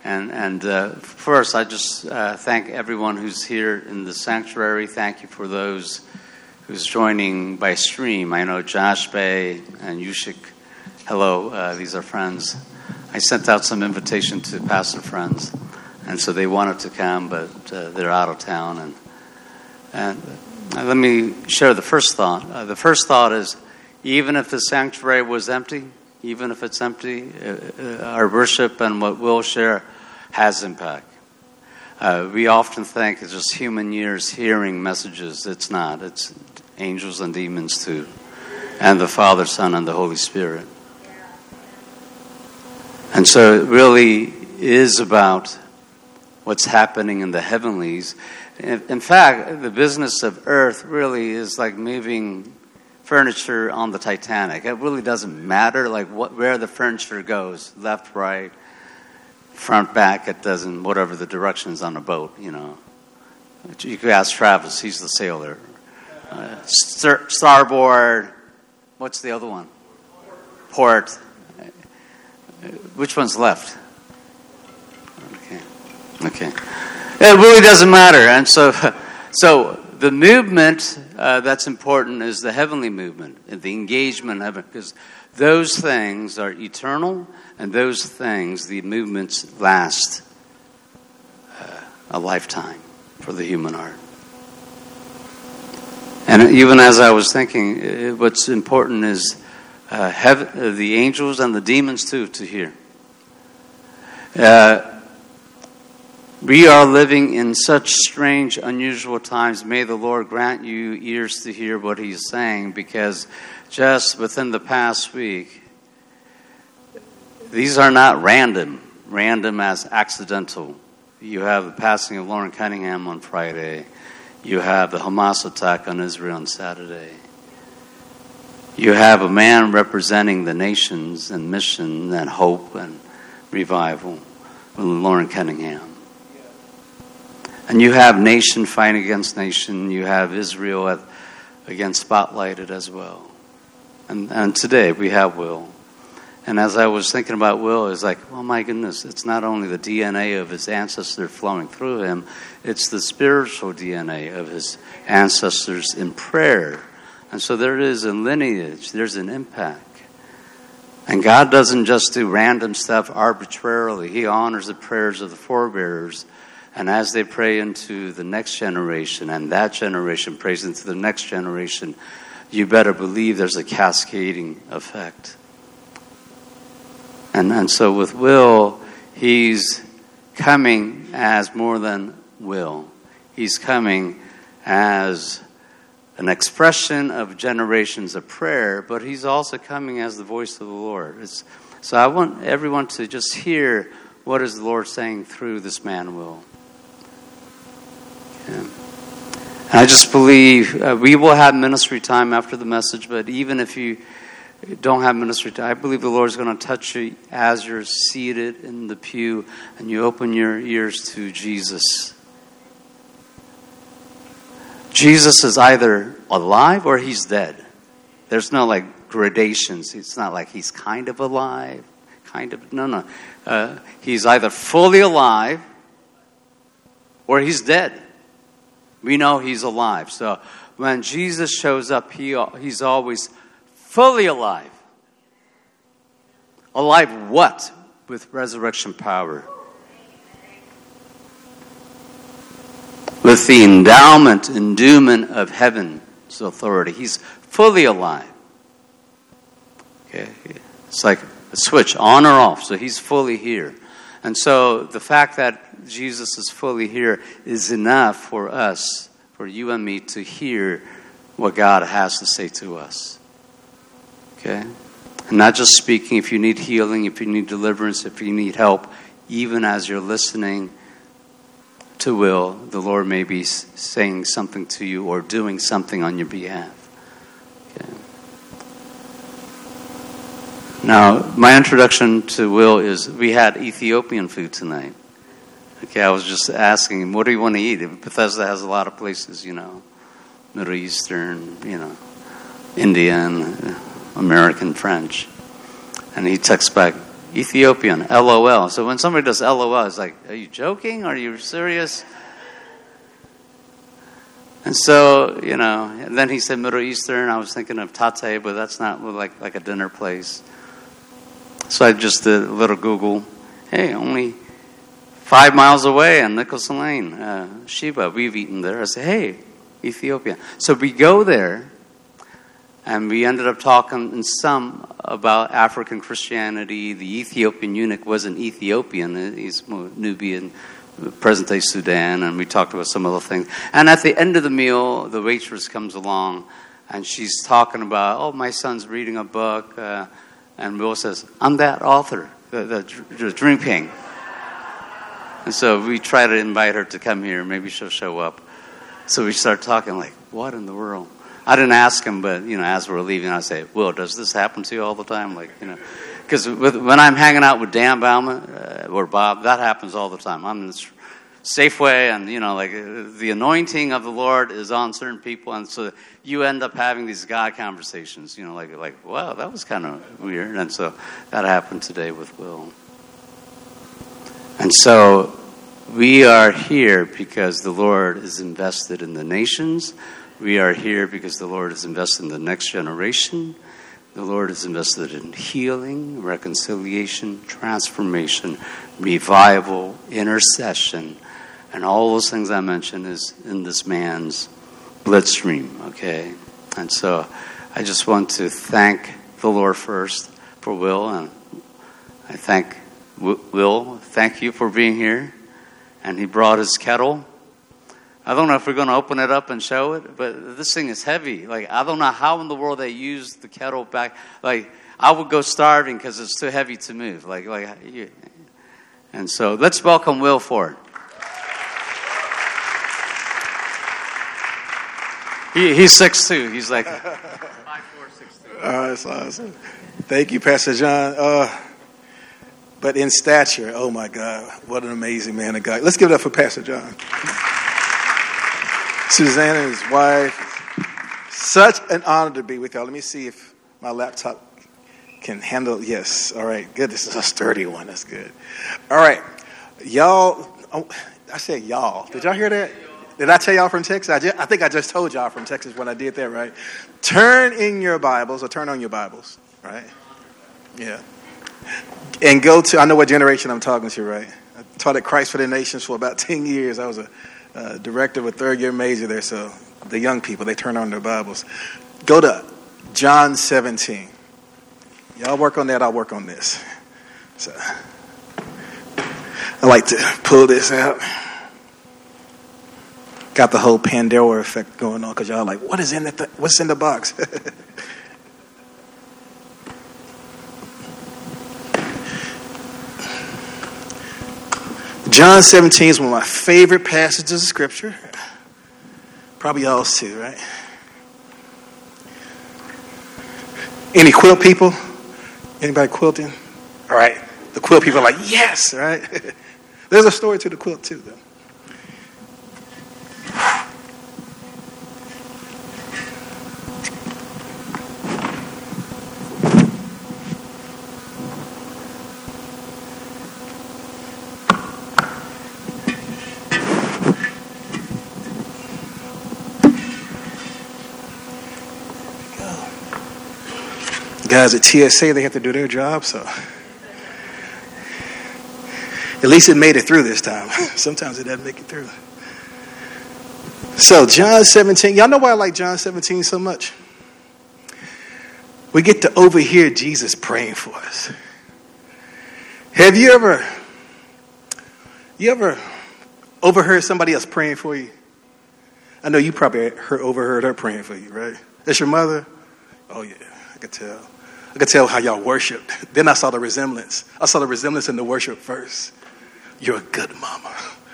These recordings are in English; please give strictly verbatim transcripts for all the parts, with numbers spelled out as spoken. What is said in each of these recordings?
And and uh, first, I just uh, thank everyone who's here in the sanctuary. Thank you for those who's joining by stream. I know Josh Bay and Yushik. Hello, uh, these are friends. I sent out some invitation to pastor friends, and so they wanted to come, but uh, they're out of town. And and uh, let me share the first thought. Uh, the first thought is, even if the sanctuary was empty, even if it's empty, uh, our worship and what we'll share has impact. Uh, we often think it's just human ears hearing messages. It's not. It's angels and demons too, and the Father, Son, and the Holy Spirit. And so it really is about what's happening in the heavenlies. In, in fact, the business of earth really is like moving furniture on the Titanic. It really doesn't matter like what where the furniture goes, left, right, front, back. It doesn't, whatever the directions on the boat, you know. You could ask Travis, he's the sailor. Uh, star, starboard, what's the other one? Port. Which one's left? Okay. Okay. It really doesn't matter. And so, so the movement uh, that's important is the heavenly movement, the engagement of it, because those things are eternal, and those things, the movements last uh, a lifetime for the human heart. And even as I was thinking, it, what's important is uh, heaven, uh, the angels and the demons too to hear. Uh, We are living in such strange, unusual times. May the Lord grant you ears to hear what He's saying, because just within the past week, these are not random, random as accidental. You have the passing of Lauren Cunningham on Friday. You have the Hamas attack on Israel on Saturday. You have a man representing the nations and mission and hope and revival, Lauren Cunningham. And you have nation fighting against nation. You have Israel against spotlighted as well. And, and today we have Will. And as I was thinking about Will, it's like, oh my goodness, it's not only the D N A of his ancestors flowing through him, it's the spiritual D N A of his ancestors in prayer. And so there is a lineage, there's an impact. And God doesn't just do random stuff arbitrarily. He honors the prayers of the forebears. And as they pray into the next generation, and that generation prays into the next generation, you better believe there's a cascading effect. And, and so with Will, he's coming as more than Will. He's coming as an expression of generations of prayer, but he's also coming as the voice of the Lord. It's, so I want everyone to just hear what is the Lord saying through this man, Will. Yeah. And I just believe uh, we will have ministry time after the message, but even if you don't have ministry time, I believe the Lord is going to touch you as you're seated in the pew and you open your ears to Jesus. Jesus is either alive or he's dead. There's no like gradations. It's not like he's kind of alive, kind of, no, no. Uh, he's either fully alive or he's dead. We know he's alive. So when Jesus shows up, he he's always fully alive. Alive what? With resurrection power. With the endowment, endowment of heaven's authority. He's fully alive. Okay, it's like a switch, on or off. So he's fully here. And so the fact that Jesus is fully here is enough for us, for you and me, to hear what God has to say to us. Okay? And not just speaking. If you need healing, if you need deliverance, if you need help, even as you're listening to Will, the Lord may be saying something to you or doing something on your behalf. Okay? Now, my introduction to Will is we had Ethiopian food tonight. Okay, I was just asking him, what do you want to eat? Bethesda has a lot of places, you know, Middle Eastern, you know, Indian, American, French. And he texts back, Ethiopian, L O L. So when somebody does L O L, it's like, are you joking? Are you serious? And so, you know, and then he said Middle Eastern. I was thinking of Tate, but that's not like, like a dinner place. So I just did a little Google. Hey, only five miles away on Nicholson Lane, uh, Sheba, we've eaten there. I said, hey, Ethiopia. So we go there, and we ended up talking in some about African Christianity. The Ethiopian eunuch wasn't Ethiopian. He's Nubian, present-day Sudan, and we talked about some other things. And at the end of the meal, the waitress comes along, and she's talking about, oh, my son's reading a book. Uh, and Will says, I'm that author, the, the, the drinking. And so we try to invite her to come here. Maybe she'll show up. So we start talking like, what in the world? I didn't ask him, but, you know, as we're leaving, I say, Will, does this happen to you all the time? Like, you know, because when I'm hanging out with Dan Bauman uh, or Bob, that happens all the time. I'm in this Safeway, and, you know, like the anointing of the Lord is on certain people. And so you end up having these God conversations, you know, like, like wow, that was kind of weird. And so that happened today with Will. And so we are here because the Lord is invested in the nations. We are here because the Lord is invested in the next generation. The Lord is invested in healing, reconciliation, transformation, revival, intercession, and all those things I mentioned is in this man's bloodstream, okay? And so I just want to thank the Lord first for Will, and I thank Will, thank you for being here. And he brought his kettle. I don't know if we're going to open it up and show it, but this thing is heavy. Like, I don't know how in the world they use the kettle back. Like, I would go starving because it's too heavy to move. Like, like, and so let's welcome Will Ford. He, he's six two. He's like five four, six two. Oh, that's awesome. Thank you, Pastor John. Uh, but in stature, oh my God, what an amazing man of God. Let's give it up for Pastor John. Susanna and his wife. Such an honor to be with y'all. Let me see if my laptop can handle. Yes. All right. Good. This is a sturdy one. That's good. All right. Y'all. Oh, I said y'all. Did y'all hear that? Did I tell y'all from Texas? I, just, I think I just told y'all from Texas when I did that, right? Turn in your Bibles, or turn on your Bibles, right? Yeah. And go to, I know what generation I'm talking to, right? I taught at Christ for the Nations for about ten years. I was a uh, director of a third-year major there, so the young people, they turn on their Bibles. Go to John seventeen. Y'all work on that, I'll work on this. So I like to pull this out. Got the whole Pandora effect going on because y'all are like, what is in the th- what's in the box? John seventeen is one of my favorite passages of Scripture. Probably y'all's too, right? Any quilt people? Anybody quilting? All right. The quilt people are like, yes, right? There's a story to the quilt too, though. Guys at T S A, they have to do their job, so at least it made it through this time. Sometimes it doesn't make it through. So John seventeen, y'all know why I like John seventeen so much? We get to overhear Jesus praying for us. Have you ever, you ever overheard somebody else praying for you? I know you probably heard, overheard her praying for you, right? That's your mother? Oh yeah, I could tell. I could tell how y'all worshiped. Then I saw the resemblance. I saw the resemblance in the worship first. You're a good mama.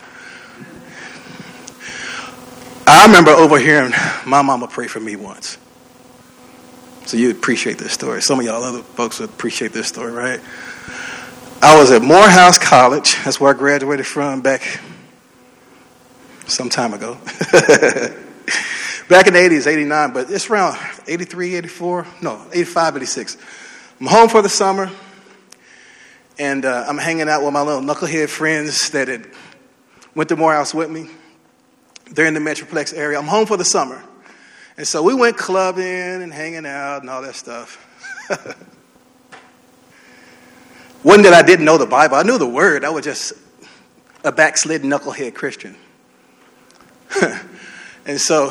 I remember overhearing my mama pray for me once. So you appreciate this story. Some of y'all other folks would appreciate this story, right? I was at Morehouse College. That's where I graduated from back some time ago. Back in the eighties, eighty-nine, but it's around eighty-three, eighty-four, no, eighty-five, eighty-six. I'm home for the summer, And uh, I'm hanging out with my little knucklehead friends that had went to Morehouse with me. They're in the Metroplex area. I'm home for the summer. And so we went clubbing and hanging out and all that stuff. Wasn't that I didn't know the Bible. I knew the word. I was just a backslidden knucklehead Christian. And so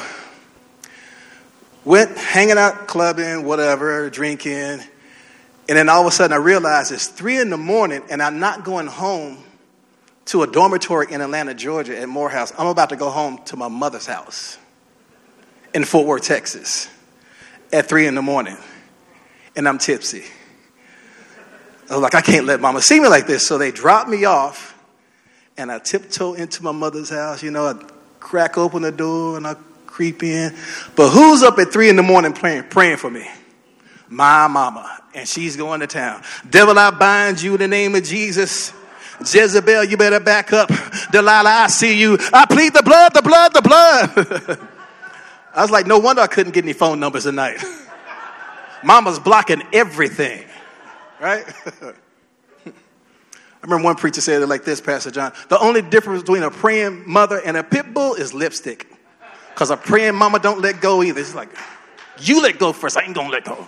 went hanging out, clubbing, whatever, drinking. And then all of a sudden I realized it's three in the morning and I'm not going home to a dormitory in Atlanta, Georgia at Morehouse. I'm about to go home to my mother's house in Fort Worth, Texas at three in the morning. And I'm tipsy. I was like, I can't let mama see me like this. So they dropped me off and I tiptoe into my mother's house. You know, I crack open the door and I creep in. But who's up at three in the morning praying, praying for me? My mama. And she's going to town. Devil, I bind you in the name of Jesus. Jezebel, you better back up. Delilah, I see you. I plead the blood, the blood, the blood. I was like, no wonder I couldn't get any phone numbers tonight. Mama's blocking everything. Right? I remember one preacher said it like this, Pastor John. The only difference between a praying mother and a pit bull is lipstick. Because a praying mama don't let go either. It's like, you let go first. I ain't going to let go.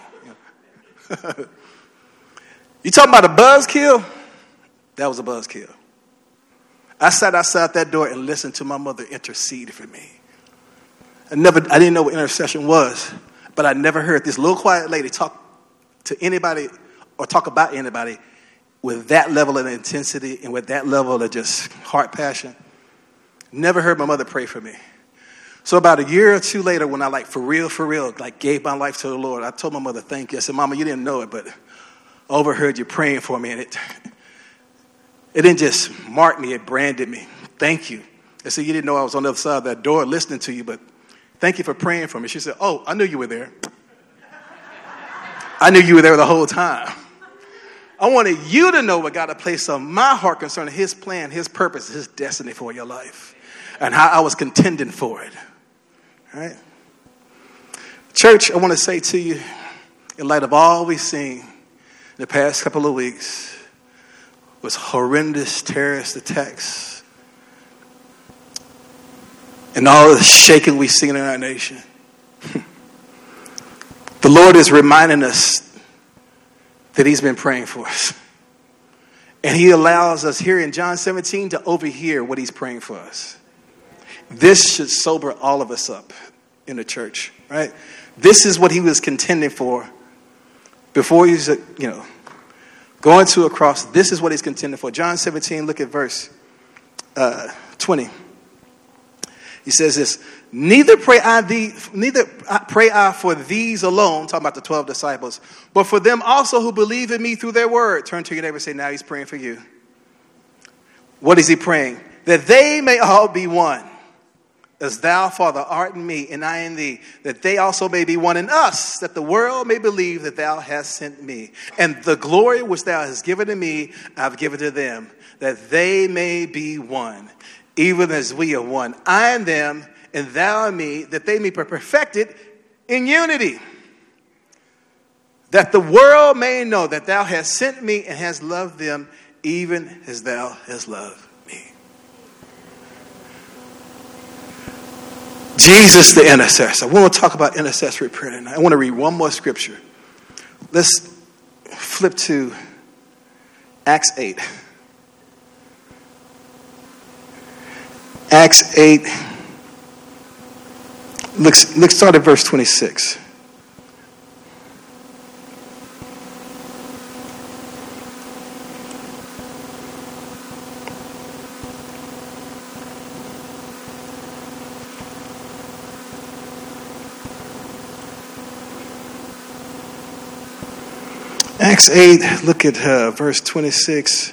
You talking about a buzzkill? That was a buzzkill. I sat outside that door and listened to my mother intercede for me. I never, I didn't know what intercession was, but I never heard this little quiet lady talk to anybody or talk about anybody with that level of intensity and with that level of just heart passion. Never heard my mother pray for me. So about a year or two later, when I like for real, for real, like gave my life to the Lord, I told my mother, thank you. I said, Mama, you didn't know it, but I overheard you praying for me, and it it didn't just mark me, it branded me. Thank you. I said, you didn't know I was on the other side of that door listening to you, but thank you for praying for me. She said, oh, I knew you were there. I knew you were there the whole time. I wanted you to know what God had placed on my heart concerning his plan, his purpose, his destiny for your life, and how I was contending for it. All right? Church, I want to say to you, in light of all we've seen in the past couple of weeks, was horrendous terrorist attacks and all the shaking we've seen in our nation. The Lord is reminding us that he's been praying for us. And he allows us here in John seventeen to overhear what he's praying for us. This should sober all of us up in the church, right? This is what he was contending for before he's, you know, going to a cross. This is what he's contending for. John seventeen, look at verse uh, twenty. He says this, neither pray I thee, neither pray I for these alone, talking about the twelve disciples, but for them also who believe in me through their word. Turn to your neighbor and say, now he's praying for you. What is he praying? That they may all be one, as thou, Father, art in me, and I in thee, that they also may be one in us, that the world may believe that thou hast sent me. And the glory which thou hast given to me, I have given to them, that they may be one, even as we are one. I and them, and thou and me, that they may be perfected in unity. That the world may know that thou hast sent me and hast loved them, even as thou hast loved me. Jesus, the intercessor. I want to talk about intercessory prayer tonight. I want to read one more scripture. Let's flip to Acts eight. Acts eight. Let's, let's start at verse twenty-six. Acts eight, look at uh, verse twenty-six.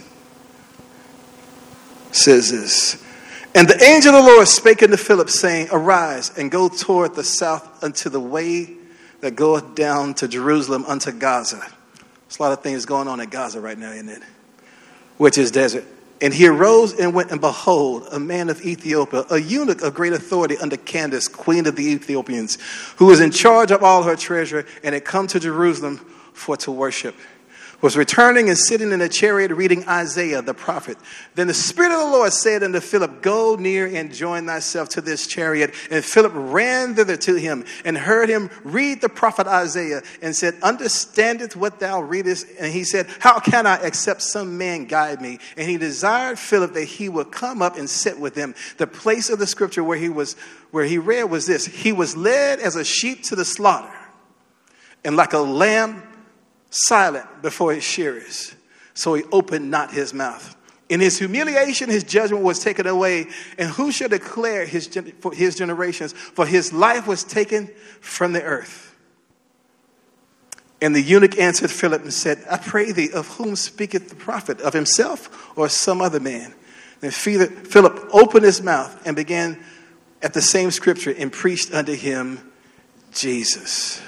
Says this. And the angel of the Lord spake unto Philip, saying, arise, and go toward the south unto the way that goeth down to Jerusalem unto Gaza. There's a lot of things going on in Gaza right now, isn't it? Which is desert. And he arose and went, and behold, a man of Ethiopia, a eunuch of great authority under Candace, queen of the Ethiopians, who was in charge of all her treasure, and had come to Jerusalem for to worship. was returning and sitting in a chariot reading Isaiah the prophet. Then the Spirit of the Lord said unto Philip, go near and join thyself to this chariot. And Philip ran thither to him and heard him read the prophet Isaiah and said, understandeth what thou readest? And he said, how can I except some man guide me? And he desired Philip that he would come up and sit with him. The place of the scripture where he was, where he read was this: he was led as a sheep to the slaughter, and like a lamb silent before his shearers, so he opened not his mouth. In his humiliation, his judgment was taken away. And who shall declare his, for his generations? For his life was taken from the earth. And the eunuch answered Philip and said, I pray thee, of whom speaketh the prophet? Of himself or some other man? Then Philip opened his mouth and began at the same scripture and preached unto him Jesus.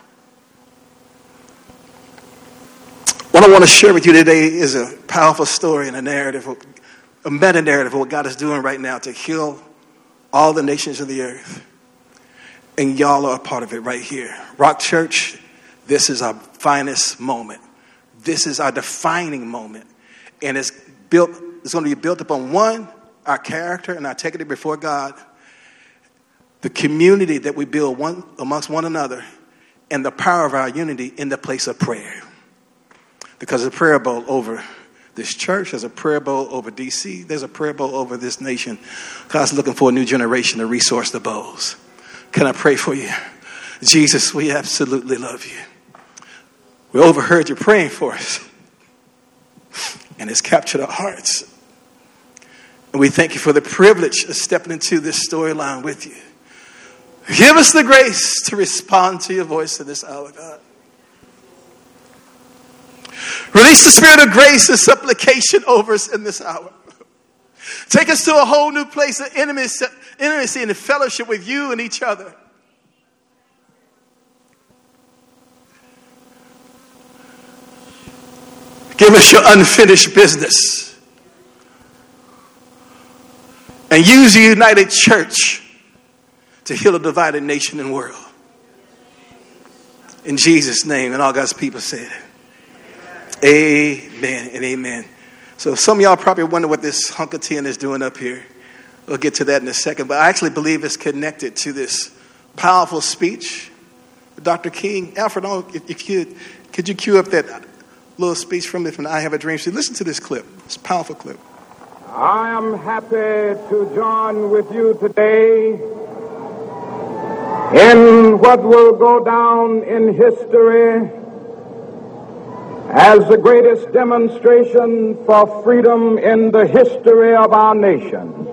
What I want to share with you today is a powerful story and a narrative, a meta-narrative of what God is doing right now to heal all the nations of the earth. And y'all are a part of it right here. Rock Church, this is our finest moment. This is our defining moment. And it's built, it's going to be built upon, one, our character and our integrity before God, the community that we build one amongst one another, and the power of our unity in the place of prayer. Because there's a prayer bowl over this church. There's a prayer bowl over D C. There's a prayer bowl over this nation. God's looking for a new generation to resource the bowls. Can I pray for you? Jesus, we absolutely love you. We overheard you praying for us. And it's captured our hearts. And we thank you for the privilege of stepping into this storyline with you. Give us the grace to respond to your voice in this hour, God. Release the spirit of grace and supplication over us in this hour. Take us to a whole new place of intimacy, intimacy and fellowship with you and each other. Give us your unfinished business. And use the united church to heal a divided nation and world. In Jesus' name, and all God's people said it. Amen and amen. So some of y'all probably wonder what this hunk of tin is doing up here. We'll get to that in a second. But I actually believe it's connected to this powerful speech. Doctor King, Alfred, if you could you cue up that little speech from it from I Have a Dream? So listen to this clip. It's a powerful clip. I am happy to join with you today in what will go down in history as the greatest demonstration for freedom in the history of our nation.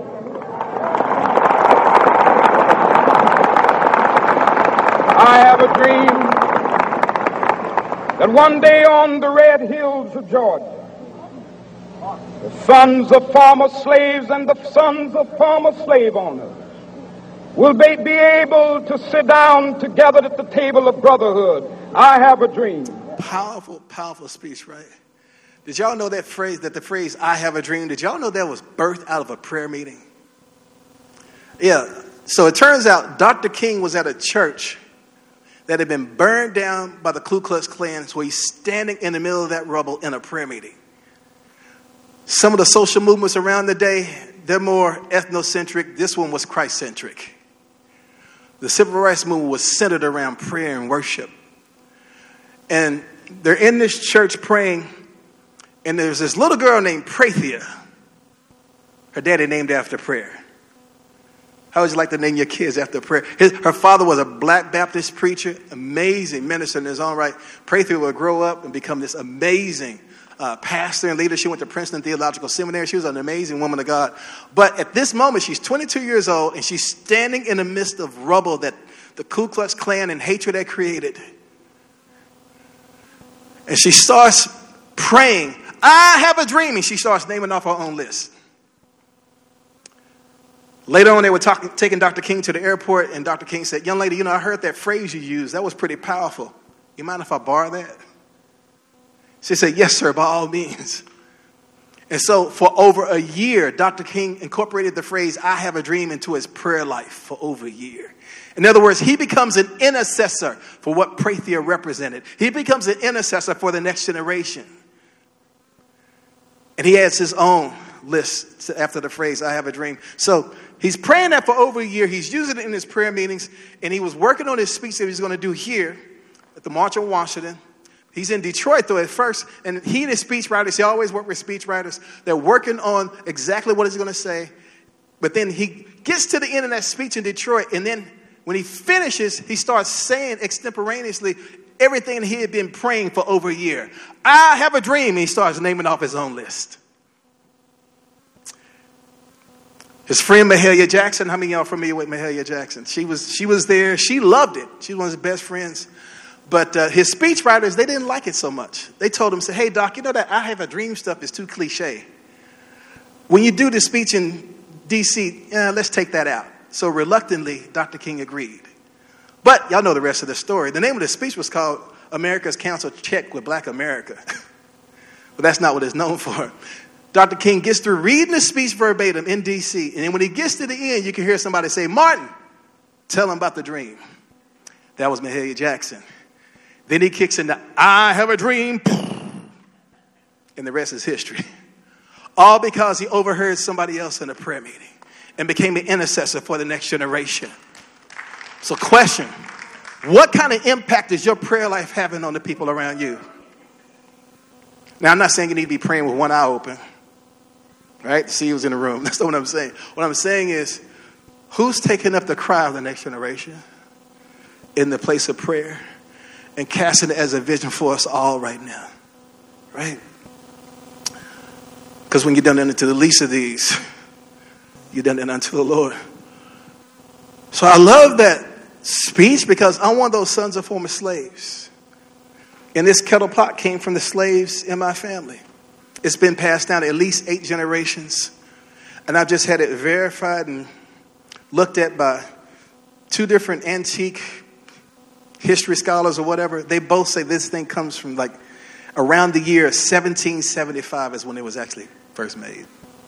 I have a dream that one day on the red hills of Georgia, the sons of former slaves and the sons of former slave owners will be, be able to sit down together at the table of brotherhood. I have a dream. Powerful, powerful speech, right? Did y'all know that phrase, that the phrase, I have a dream, did y'all know that was birthed out of a prayer meeting? Yeah, so it turns out Doctor King was at a church that had been burned down by the Ku Klux Klan, so he's standing in the middle of that rubble in a prayer meeting. Some of the social movements around the day, they're more ethnocentric. This one was Christ-centric. The civil rights movement was centered around prayer and worship. And they're in this church praying, and there's this little girl named Prathia. Her daddy named after prayer. How would you like to name your kids after prayer? His, her father was a black Baptist preacher, amazing minister in his own right. Prathia would grow up and become this amazing uh, pastor and leader. She went to Princeton Theological Seminary. She was an amazing woman of God. But at this moment, she's twenty-two years old, and she's standing in the midst of rubble that the Ku Klux Klan and hatred had created. And she starts praying, I have a dream. And she starts naming off her own list. Later on, they were talking, taking Doctor King to the airport, and Doctor King said, young lady, you know, I heard that phrase you used. That was pretty powerful. You mind if I borrow that? She said, yes, sir, by all means. And so for over a year, Doctor King incorporated the phrase, I have a dream, into his prayer life for over a year. In other words, he becomes an intercessor for what Prathia represented. He becomes an intercessor for the next generation. And he adds his own list after the phrase, I have a dream. So he's praying that for over a year. He's using it in his prayer meetings. And he was working on his speech that he's going to do here at the March on Washington. He's in Detroit, though, at first. And he and his speech writers, he always worked with speech writers. They're working on exactly what he's going to say. But then he gets to the end of that speech in Detroit. And then when he finishes, he starts saying extemporaneously everything he had been praying for over a year. I have a dream. And he starts naming off his own list. His friend Mahalia Jackson, how many of y'all are familiar with Mahalia Jackson? She was she was there. She loved it. She was one of his best friends. But uh, his speechwriters, they didn't like it so much. They told him, say, hey, Doc, you know that I have a dream stuff is too cliche. When you do the speech in D C, yeah, let's take that out. So reluctantly, Doctor King agreed. But y'all know the rest of the story. The name of the speech was called America's Council Check with Black America. But that's not what it's known for. Doctor King gets through reading the speech verbatim in D C. And then when he gets to the end, you can hear somebody say, Martin, tell him about the dream. That was Mahalia Jackson. Then he kicks into, I have a dream. And the rest is history. All because he overheard somebody else in a prayer meeting and became an intercessor for the next generation. So question, what kind of impact is your prayer life having on the people around you? Now, I'm not saying you need to be praying with one eye open. Right? See who's in the room. That's not what I'm saying. What I'm saying is, who's taking up the cry of the next generation in the place of prayer and casting it as a vision for us all right now? Right? Because when you're done unto the least of these, you're done unto the Lord. So I love that speech because I'm one of those sons of former slaves. And this kettle pot came from the slaves in my family. It's been passed down at least eight generations. And I've just had it verified and looked at by two different antique history scholars or whatever. They both say this thing comes from like around the year seventeen seventy-five is when it was actually first made.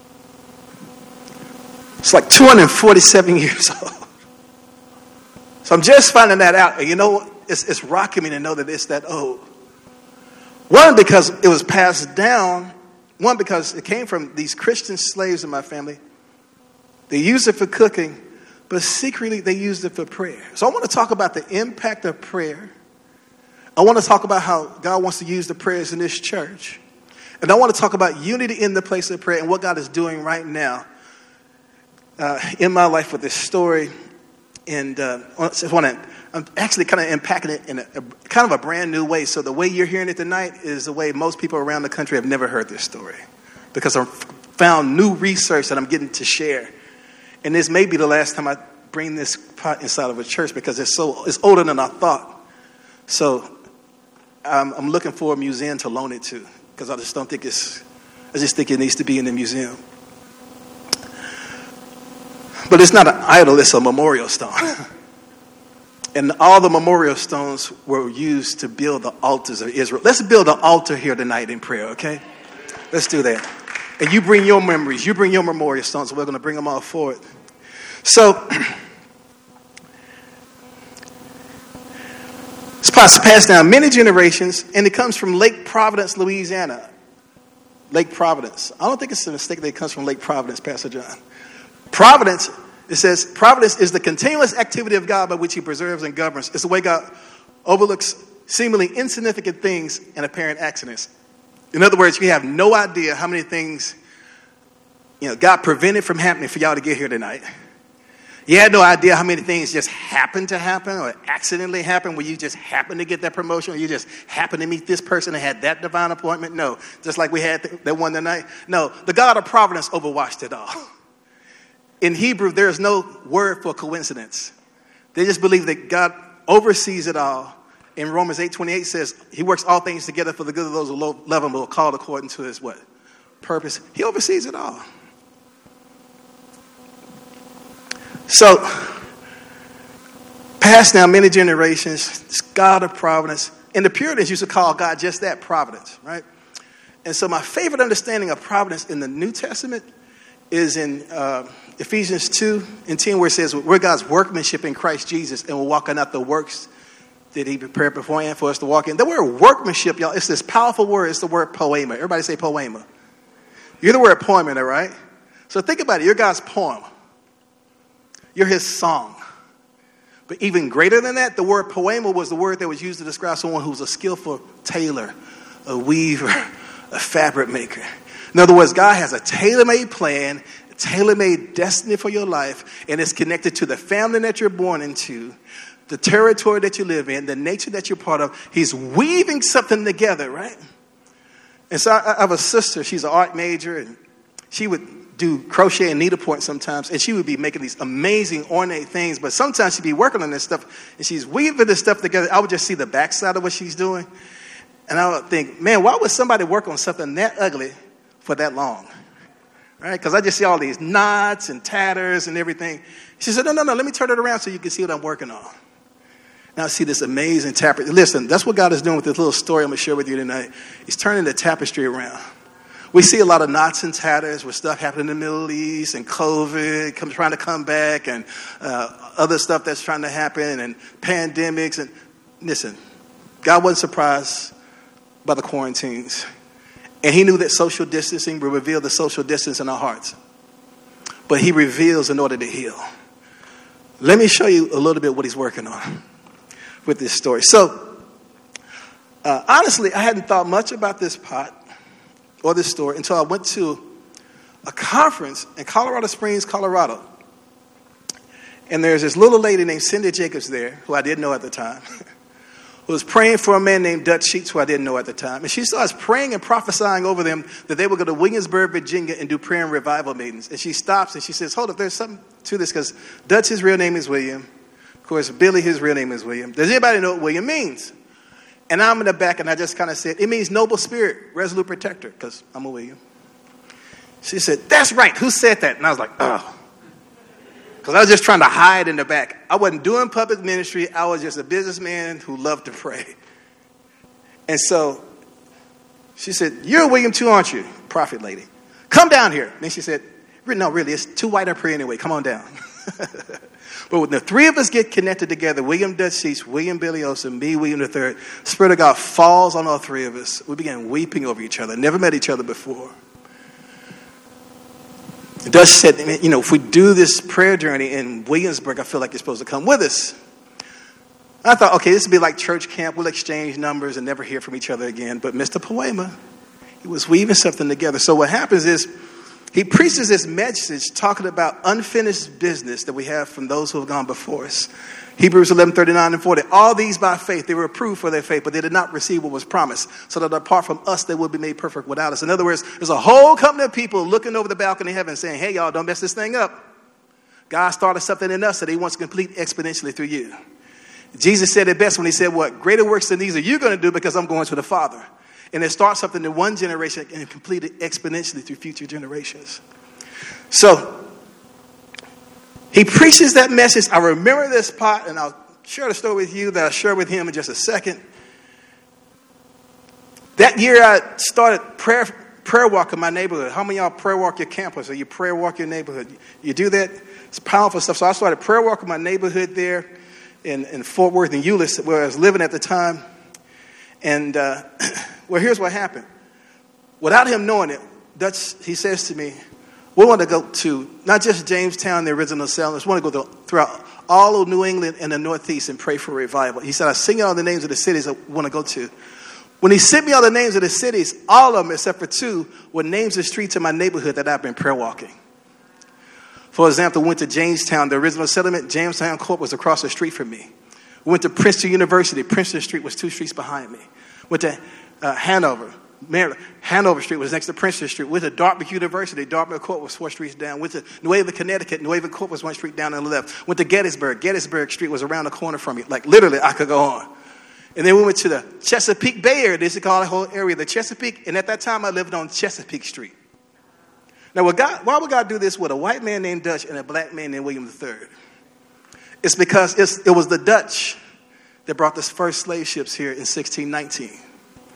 It's like two hundred forty-seven years old. So I'm just finding that out. And you know what? It's, it's rocking me to know that it's that old. One, because it was passed down. One, because it came from these Christian slaves in my family. They used it for cooking, but secretly they used it for prayer. So I want to talk about the impact of prayer. I want to talk about how God wants to use the prayers in this church. And I want to talk about unity in the place of prayer and what God is doing right now uh, in my life with this story. And uh, I just want to, I'm actually kind of unpacking it in a, a kind of a brand new way. So the way you're hearing it tonight is the way most people around the country have never heard this story. Because I've found new research that I'm getting to share. And this may be the last time I bring this pot inside of a church because it's so it's older than I thought. So um, I'm looking for a museum to loan it to because I just don't think it's, I just think it needs to be in the museum. But it's not an idol, it's a memorial stone. And all the memorial stones were used to build the altars of Israel. Let's build an altar here tonight in prayer, okay? Let's do that. And you bring your memories, you bring your memorial stones, and we're going to bring them all forward. So, it's passed down many generations, and it comes from Lake Providence, Louisiana. Lake Providence. I don't think it's a mistake that it comes from Lake Providence, Pastor John. Providence, it says, providence is the continuous activity of God by which he preserves and governs. It's the way God overlooks seemingly insignificant things and apparent accidents. In other words, you have no idea how many things, you know, God prevented from happening for y'all to get here tonight. You had no idea how many things just happened to happen or accidentally happened where you just happened to get that promotion or you just happened to meet this person and had that divine appointment. No, just like we had that one tonight. No, the God of providence overwatched it all. In Hebrew, there is no word for coincidence. They just believe that God oversees it all. In Romans eight twenty-eight says, he works all things together for the good of those who love him, who are called according to his what? Purpose. He oversees it all. So, passed down many generations, this God of providence. And the Puritans used to call God just that, providence, right? And so my favorite understanding of providence in the New Testament is in uh, Ephesians two and ten, where it says, we're God's workmanship in Christ Jesus, and we're walking out the works that he prepared beforehand for us to walk in. The word workmanship, y'all, it's this powerful word. It's the word poema. Everybody say poema. You're the word poem in there, right? So think about it. You're God's poem. You're his song. But even greater than that, the word poema was the word that was used to describe someone who was a skillful tailor, a weaver, a fabric maker. In other words, God has a tailor-made plan, a tailor-made destiny for your life, and it's connected to the family that you're born into, the territory that you live in, the nature that you're part of. He's weaving something together, right? And so I, I have a sister. She's an art major, and she would do crochet and needlepoint sometimes, and she would be making these amazing ornate things, but sometimes she'd be working on this stuff, and she's weaving this stuff together. I would just see the backside of what she's doing, and I would think, man, why would somebody work on something that ugly for that long? Right? Because I just see all these knots and tatters and everything. She said, no, no, no, let me turn it around so you can see what I'm working on. Now I see this amazing tapestry. Listen, that's what God is doing with this little story I'm going to share with you tonight. He's turning the tapestry around. We see a lot of knots and tatters with stuff happening in the Middle East and COVID come, trying to come back, and uh, other stuff that's trying to happen, and pandemics. And listen, God wasn't surprised by the quarantines. And he knew that social distancing would reveal the social distance in our hearts. But he reveals in order to heal. Let me show you a little bit what he's working on with this story. So, uh, honestly, I hadn't thought much about this pot or this story until I went to a conference in Colorado Springs, Colorado. And there's this little lady named Cindy Jacobs there, who I didn't know at the time, who was praying for a man named Dutch Sheets, who I didn't know at the time. And she starts praying and prophesying over them that they would go to Williamsburg, Virginia, and do prayer and revival meetings. And she stops and she says, hold up, there's something to this, because Dutch, his real name is William. Of course, Billy, his real name is William. Does anybody know what William means? And I'm in the back, and I just kind of said, it means noble spirit, resolute protector, because I'm a William. She said, that's right. Who said that? And I was like, oh. Because I was just trying to hide in the back. I wasn't doing public ministry. I was just a businessman who loved to pray. And so she said, you're a William too, aren't you? Prophet lady. Come down here. And then she said, no, really, it's too white up here anyway. Come on down. But when the three of us get connected together, William Dutch Sheets, William Billy Olson, me, William the Third, the Spirit of God falls on all three of us. We began weeping over each other. Never met each other before. Dutch said, you know, if we do this prayer journey in Williamsburg, I feel like you're supposed to come with us. I thought, okay, this would be like church camp. We'll exchange numbers and never hear from each other again. But Mister Poema, he was weaving something together. So what happens is, he preaches this message talking about unfinished business that we have from those who have gone before us. Hebrews eleven, thirty-nine and forty. All these by faith, they were approved for their faith, but they did not receive what was promised, so that apart from us, they would be made perfect without us. In other words, there's a whole company of people looking over the balcony of heaven saying, hey, y'all, don't mess this thing up. God started something in us that he wants to complete exponentially through you. Jesus said it best when he said, what? Greater works than these are you going to do because I'm going to the Father. And it starts something in one generation and complete it exponentially through future generations. So, he preaches that message. I remember this part, and I'll share the story with you that I'll share with him in just a second. That year, I started prayer prayer walk in my neighborhood. How many of y'all prayer walk your campus or you prayer walk your neighborhood? You do that? It's powerful stuff. So I started prayer walk in my neighborhood there in, in Fort Worth and Euless, where I was living at the time. And, uh, well, here's what happened. Without him knowing it, Dutch, he says to me, we want to go to not just Jamestown, the original settlers. We want to go to, throughout all of New England and the Northeast and pray for revival. He said, I sing all the names of the cities I want to go to. When he sent me all the names of the cities, all of them except for two were names of streets in my neighborhood that I've been prayer walking. For example, we went to Jamestown, the original settlement. Jamestown Court was across the street from me. We went to Princeton University. Princeton Street was two streets behind me. Went to uh, Hanover, Maryland. Hanover Street was next to Princeton Street. Went to Dartmouth University. Dartmouth Court was four streets down. Went to New Haven, Connecticut. New Haven Court was one street down on the left. Went to Gettysburg. Gettysburg Street was around the corner from me. Like literally, I could go on. And then we went to the Chesapeake Bay Area. This is called the whole area, the Chesapeake. And at that time, I lived on Chesapeake Street. Now, what God, why would God do this with a white man named Dutch and a black man named William the Third? It's because it's, it was the Dutch that brought the first slave ships here in sixteen nineteen.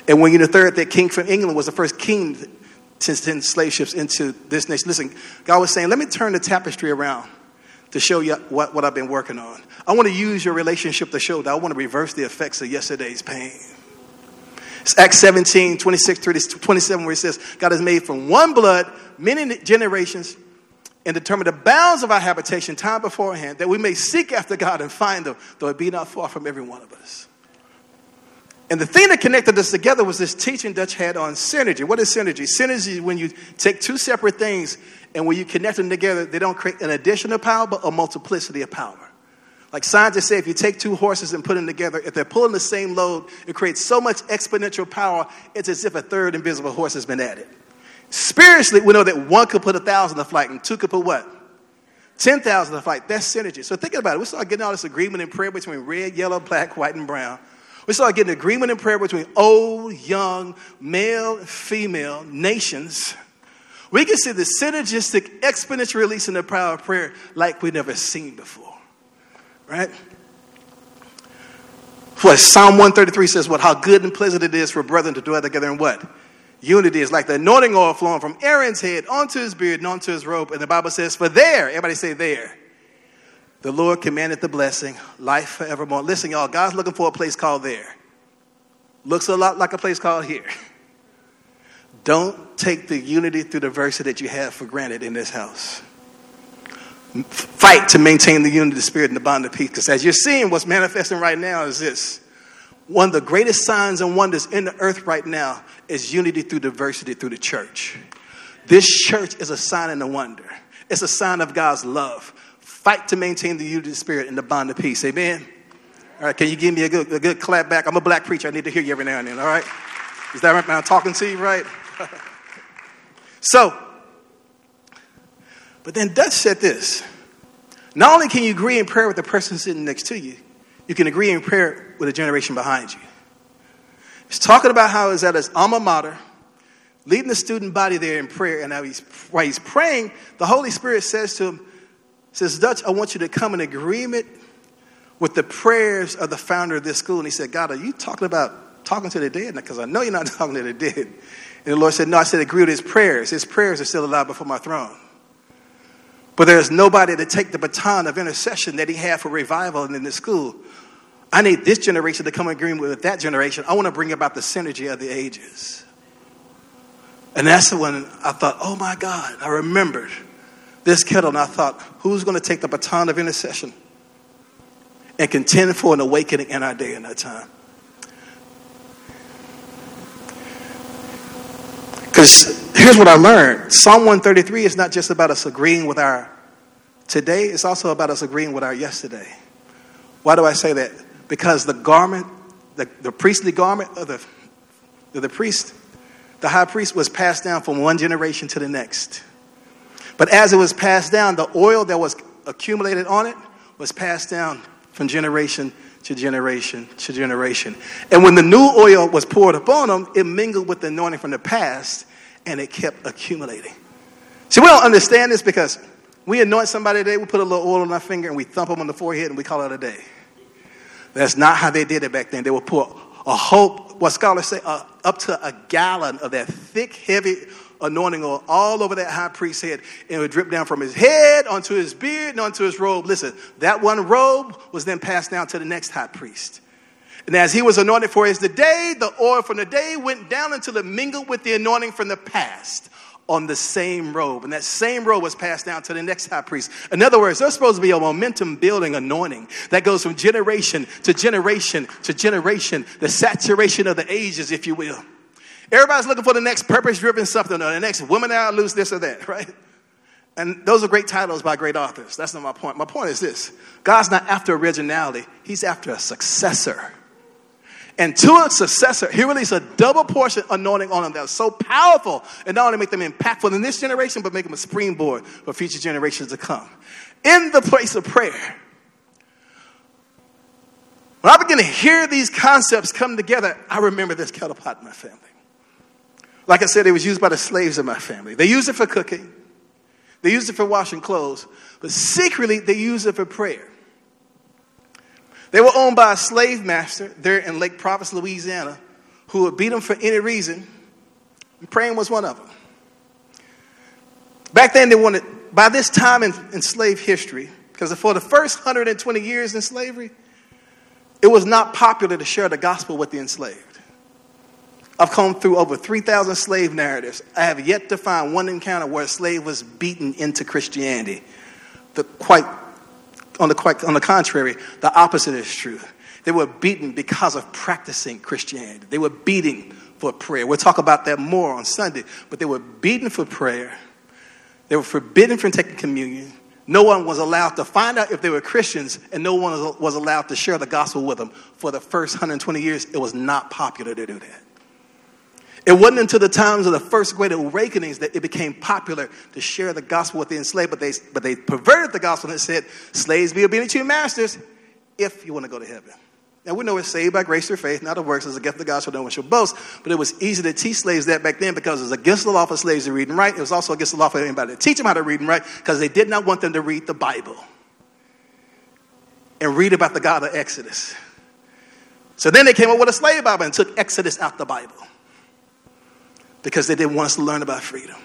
And William the Third, that king from England, was the first king to send slave ships into this nation. Listen, God was saying, let me turn the tapestry around to show you what, what I've been working on. I want to use your relationship to show that I want to reverse the effects of yesterday's pain. It's Acts seventeen, twenty-six through twenty-seven, where it says, God has made from one blood many generations and determined the bounds of our habitation time beforehand, that we may seek after God and find him, though it be not far from every one of us. And the thing that connected us together was this teaching Dutch had on synergy. What is synergy? Synergy is when you take two separate things and when you connect them together, they don't create an addition of power, but a multiplicity of power. Like scientists say, if you take two horses and put them together, if they're pulling the same load, it creates so much exponential power, it's as if a third invisible horse has been added. Spiritually, we know that one could put a thousand to flight and two could put what? ten thousand to flight. That's synergy. So think about it. We start getting all this agreement and prayer between red, yellow, black, white, and brown. We start getting agreement and prayer between old, young, male, female, nations. We can see the synergistic exponential release in the power of prayer like we've never seen before. Right? What Psalm one thirty-three says, what? How good and pleasant it is for brethren to dwell together in what? Unity. Is like the anointing oil flowing from Aaron's head onto his beard and onto his robe. And the Bible says, for there, everybody say there, the Lord commanded the blessing, life forevermore. Listen, y'all, God's looking for a place called there. Looks a lot like a place called here. Don't take the unity through diversity that you have for granted in this house. Fight to maintain the unity of the spirit and the bond of peace. Because as you're seeing, what's manifesting right now is this. One of the greatest signs and wonders in the earth right now is unity through diversity through the church. This church is a sign and a wonder. It's a sign of God's love. Fight to maintain the unity of the spirit and the bond of peace. Amen? All right, can you give me a good, a good clap back? I'm a black preacher. I need to hear you every now and then, all right? Is that right? I'm talking to you, right? So, but then Dutch said this. Not only can you agree in prayer with the person sitting next to you, you can agree in prayer with a generation behind you. He's talking about how he's at his alma mater, leading the student body there in prayer, and how he's, while he's praying, the Holy Spirit says to him, says, Dutch, I want you to come in agreement with the prayers of the founder of this school. And he said, God, are you talking about talking to the dead? Because I know you're not talking to the dead. And the Lord said, no, I said, agree with his prayers. His prayers are still alive before my throne. But there's nobody to take the baton of intercession that he had for revival in this school. I need this generation to come in agreement with that generation. I want to bring about the synergy of the ages. And that's when I thought, oh my God, I remembered this kettle, and I thought, who's going to take the baton of intercession and contend for an awakening in our day and our time? Because here's what I learned. Psalm one thirty-three is not just about us agreeing with our today. It's also about us agreeing with our yesterday. Why do I say that? Because the garment, the, the priestly garment of the, of the priest, the high priest, was passed down from one generation to the next. But as it was passed down, the oil that was accumulated on it was passed down from generation to generation to generation. And when the new oil was poured upon them, it mingled with the anointing from the past, and it kept accumulating. See, we don't understand this because we anoint somebody today, we put a little oil on our finger, and we thump them on the forehead, and we call it a day. That's not how they did it back then. They would pour a whole, what scholars say, uh, up to a gallon of that thick, heavy anointing oil all over that high priest's head, and it would drip down from his head onto his beard and onto his robe. Listen, that one robe was then passed down to the next high priest. And as he was anointed for his the day, the oil from the day went down until it mingled with the anointing from the past on the same robe. And that same robe was passed down to the next high priest. In other words, there's supposed to be a momentum building anointing that goes from generation to generation to generation, the saturation of the ages, if you will. Everybody's looking for the next purpose-driven something or the next woman out loose this or that, right? And those are great titles by great authors. That's not my point. My point is this. God's not after originality. He's after a successor. And to a successor, he released a double portion anointing on them that was so powerful and not only make them impactful in this generation, but make them a springboard for future generations to come. In the place of prayer, when I begin to hear these concepts come together, I remember this kettle pot in my family. Like I said, it was used by the slaves in my family. They used it for cooking. They used it for washing clothes. But secretly, they used it for prayer. They were owned by a slave master there in Lake Providence, Louisiana, who would beat them for any reason, and praying was one of them. Back then, they wanted, by this time in, in slave history, because for the first one hundred twenty years in slavery, it was not popular to share the gospel with the enslaved. I've come through over three thousand slave narratives. I have yet to find one encounter where a slave was beaten into Christianity. The quite, on the quite, on the contrary, the opposite is true. They were beaten because of practicing Christianity. They were beaten for prayer. We'll talk about that more on Sunday. But they were beaten for prayer. They were forbidden from taking communion. No one was allowed to find out if they were Christians, and no one was allowed to share the gospel with them. For the first one hundred twenty years, it was not popular to do that. It wasn't until the times of the first great awakenings that it became popular to share the gospel with the enslaved, but they, but they perverted the gospel and said, slaves, be obedient to your masters if you want to go to heaven. Now, we know we're saved by grace through faith, not of works, as a gift of God, so no one shall boast. But it was easy to teach slaves that back then because it was against the law for slaves to read and write. It was also against the law for anybody to teach them how to read and write because they did not want them to read the Bible and read about the God of Exodus. So then they came up with a slave Bible and took Exodus out the Bible because they didn't want us to learn about freedom.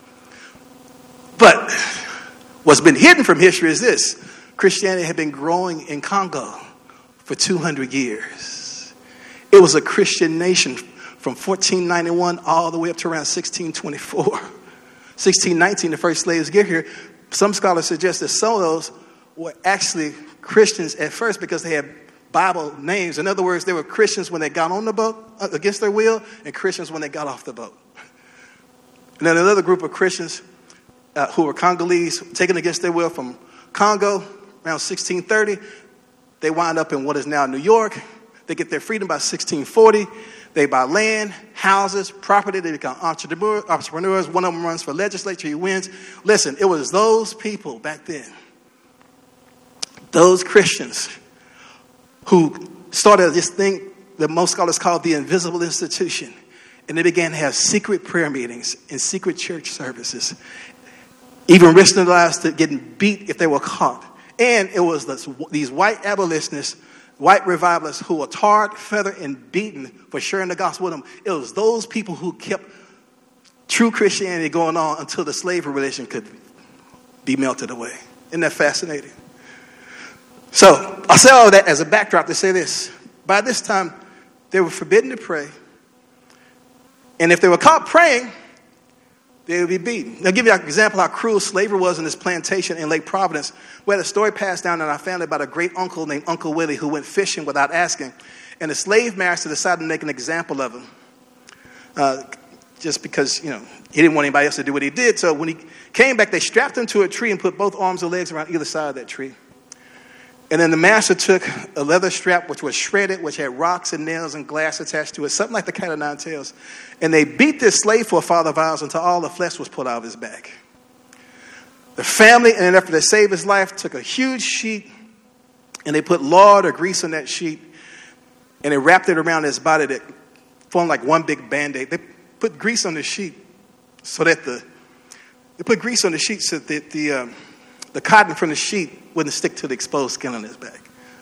But what's been hidden from history is this. Christianity had been growing in Congo for two hundred years. It was a Christian nation from fourteen ninety-one all the way up to around sixteen twenty-four. sixteen nineteen, the first slaves get here. Some scholars suggest that some of those were actually Christians at first because they had Bible names. In other words, they were Christians when they got on the boat against their will and Christians when they got off the boat. And then another group of Christians uh, who were Congolese, taken against their will from Congo around sixteen thirty. They wind up in what is now New York. They get their freedom by sixteen forty. They buy land, houses, property. They become entrepreneurs. One of them runs for legislature. He wins. Listen, it was those people back then, those Christians who started this thing that most scholars call the invisible institution. And they began to have secret prayer meetings and secret church services, even risking their lives to getting beat if they were caught. And it was this, these white abolitionists, white revivalists who were tarred, feathered, and beaten for sharing the gospel with them. It was those people who kept true Christianity going on until the slave relation could be melted away. Isn't that fascinating? So I say all that as a backdrop to say this. By this time, they were forbidden to pray. And if they were caught praying, they would be beaten. I'll give you an example of how cruel slavery was in this plantation in Lake Providence. We had a story passed down in our family about a great uncle named Uncle Willie who went fishing without asking. And the slave master decided to make an example of him. Uh, just because, you know, he didn't want anybody else to do what he did. So when he came back, they strapped him to a tree and put both arms and legs around either side of that tree. And then the master took a leather strap, which was shredded, which had rocks and nails and glass attached to it, something like the cat of nine tails. And they beat this slave for a father of ours until all the flesh was pulled out of his back. The family, in an effort to save his life, took a huge sheet and they put lard or grease on that sheet and they wrapped it around his body that formed like one big Band-Aid. They put grease on the sheet so that the, they put grease on the sheet so that the, um, the cotton from the sheet wouldn't stick to the exposed skin on his back.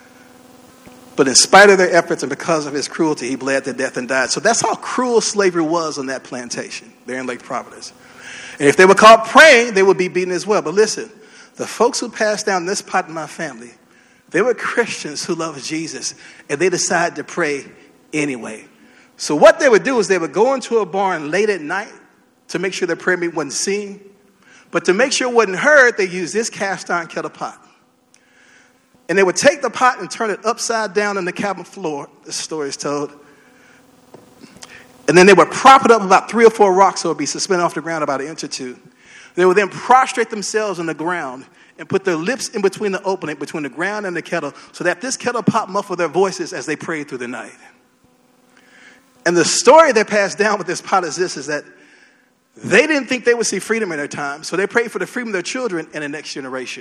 But in spite of their efforts and because of his cruelty, he bled to death and died. So that's how cruel slavery was on that plantation there in Lake Providence. And if they were caught praying, they would be beaten as well. But listen, the folks who passed down this pot in my family, they were Christians who loved Jesus, and they decided to pray anyway. So what they would do is they would go into a barn late at night to make sure their prayer meeting wasn't seen. But to make sure it wasn't heard, they used this cast iron kettle pot. And they would take the pot and turn it upside down on the cabin floor. This story is told. And then they would prop it up about three or four rocks so it would be suspended off the ground about an inch or two. They would then prostrate themselves on the ground and put their lips in between the opening, between the ground and the kettle, so that this kettle pot muffled their voices as they prayed through the night. And the story they passed down with this pot is this, is that they didn't think they would see freedom in their time, so they prayed for the freedom of their children and the next generation.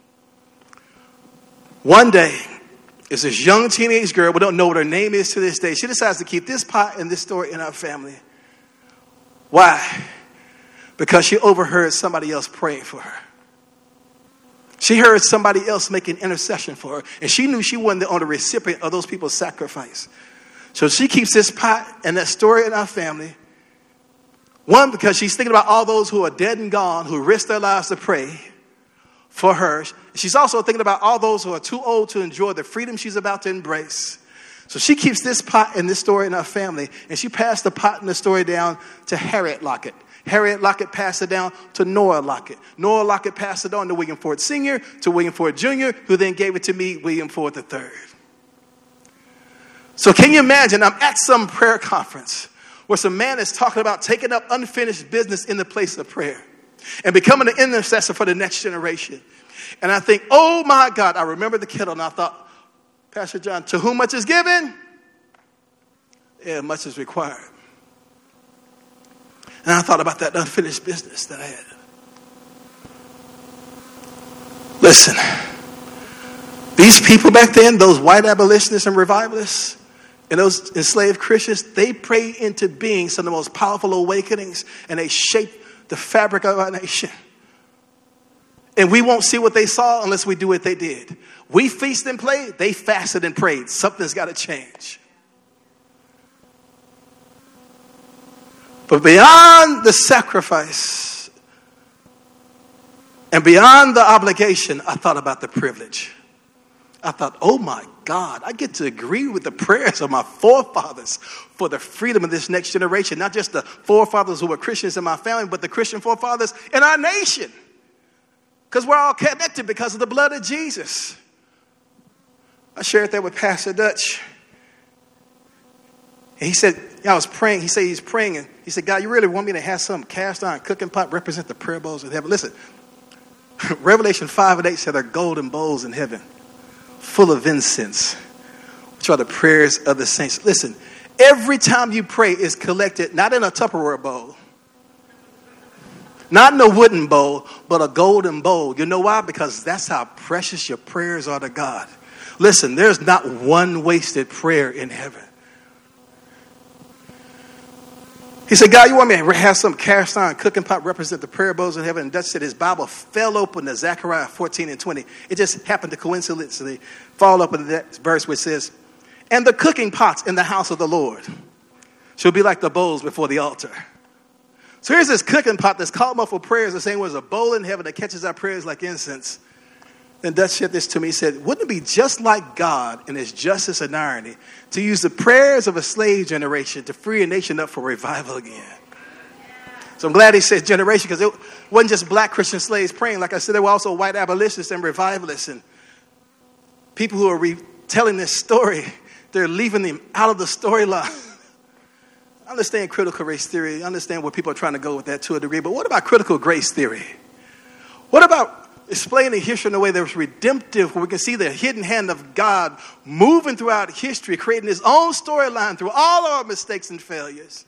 One day, it's this young teenage girl, we don't know what her name is to this day. She decides to keep this pot and this story in our family. Why? Because she overheard somebody else praying for her. She heard somebody else making intercession for her. And she knew she wasn't the only recipient of those people's sacrifice. So she keeps this pot and that story in our family. One, because she's thinking about all those who are dead and gone, who risked their lives to pray for her. She's also thinking about all those who are too old to enjoy the freedom she's about to embrace. So she keeps this pot and this story in our family, and she passed the pot and the story down to Harriet Lockett. Harriet Lockett passed it down to Nora Lockett. Nora Lockett passed it on to William Ford Senior, to William Ford Junior, who then gave it to me, William Ford the third. So can you imagine, I'm at some prayer conference where some man is talking about taking up unfinished business in the place of prayer and becoming an intercessor for the next generation. And I think, oh my God, I remember the kettle, and I thought, Pastor John, to whom much is given, yeah, much is required. And I thought about that unfinished business that I had. Listen, these people back then, those white abolitionists and revivalists, and those enslaved Christians, they prayed into being some of the most powerful awakenings, and they shaped the fabric of our nation. And we won't see what they saw unless we do what they did. We feasted and played, they fasted and prayed. Something's got to change. But beyond the sacrifice and beyond the obligation, I thought about the privilege. I thought, oh my God, I get to agree with the prayers of my forefathers for the freedom of this next generation. Not just the forefathers who were Christians in my family, but the Christian forefathers in our nation. Because we're all connected because of the blood of Jesus. I shared that with Pastor Dutch. And he said, I was praying. He said he's praying. And he said, God, you really want me to have some cast iron cooking pot represent the prayer bowls of heaven? Listen, Revelation five and eight said there are golden bowls in heaven full of incense, which are the prayers of the saints. Listen, every time you pray is collected, not in a Tupperware bowl, not in a wooden bowl, but a golden bowl. You know why? Because that's how precious your prayers are to God. Listen, there's not one wasted prayer in heaven. He said, God, you want me to have some cast iron cooking pot represent the prayer bowls in heaven? And Dutch said his Bible fell open to Zechariah fourteen and twenty. It just happened to coincidentally fall open to that verse which says, and the cooking pots in the house of the Lord shall be like the bowls before the altar. So here's this cooking pot that's called up for prayers, the same way as a bowl in heaven that catches our prayers like incense. Then Dutch said this to me. He said, wouldn't it be just like God in his justice and irony to use the prayers of a slave generation to free a nation up for revival again? So I'm glad he said generation, because it wasn't just black Christian slaves praying. Like I said, there were also white abolitionists and revivalists and people who are retelling this story. They're leaving them out of the storyline. I understand critical race theory. I understand where people are trying to go with that to a degree. But what about critical grace theory? What about explaining history in a way that was redemptive, where we can see the hidden hand of God moving throughout history, creating his own storyline through all our mistakes and failures?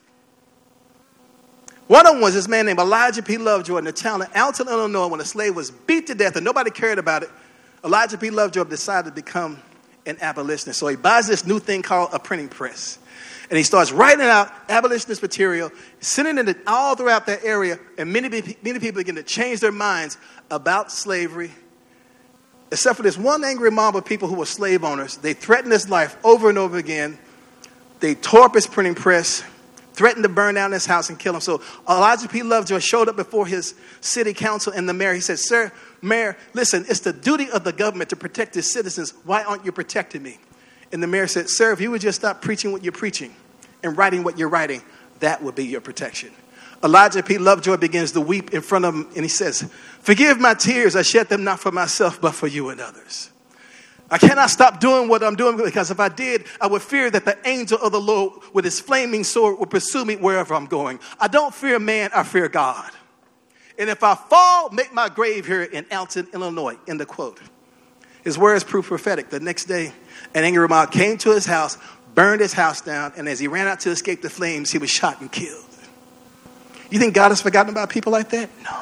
One of them was this man named Elijah P. Lovejoy in the town of Alton, Illinois, when a slave was beat to death and nobody cared about it. Elijah P. Lovejoy decided to become an abolitionist. So he buys this new thing called a printing press. And he starts writing out abolitionist material, sending it all throughout that area, and many, many people begin to change their minds about slavery. Except for this one angry mob of people who were slave owners. They threatened his life over and over again. They tore up his printing press, threatened to burn down his house and kill him. So Elijah P. Lovejoy showed up before his city council and the mayor. He said, sir, mayor, listen, it's the duty of the government to protect its citizens. Why aren't you protecting me? And the mayor said, sir, if you would just stop preaching what you're preaching and writing what you're writing, that would be your protection. Elijah P. Lovejoy begins to weep in front of him, and he says, forgive my tears. I shed them not for myself, but for you and others. I cannot stop doing what I'm doing, because if I did, I would fear that the angel of the Lord with his flaming sword would pursue me wherever I'm going. I don't fear man, I fear God. And if I fall, make my grave here in Alton, Illinois. End of quote. His words proved prophetic. The next day, an angry mob came to his house, burned his house down, and as he ran out to escape the flames, he was shot and killed. You think God has forgotten about people like that? No.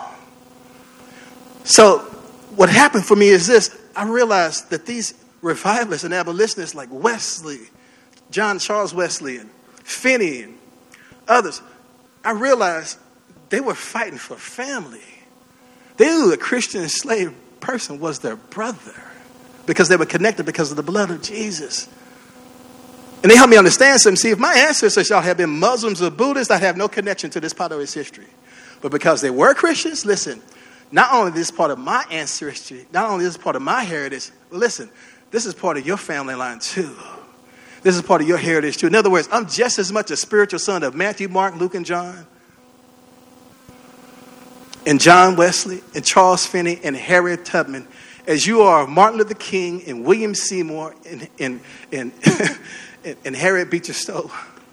So what happened for me is this. I realized that these revivalists and abolitionists like Wesley, John Charles Wesley, and Finney, and others, I realized they were fighting for family. They knew a Christian enslaved person was their brother because they were connected because of the blood of Jesus. And they helped me understand something. See, if my ancestors y'all had been Muslims or Buddhists, I'd have no connection to this part of its history. But because they were Christians, listen, not only this part of my ancestry, not only this part of my heritage, but listen, this is part of your family line too. This is part of your heritage too. In other words, I'm just as much a spiritual son of Matthew, Mark, Luke, and John, and John Wesley, and Charles Finney, and Harriet Tubman, as you are Martin Luther King, and William Seymour, and, and, and, and, and Harriet Beecher Stowe,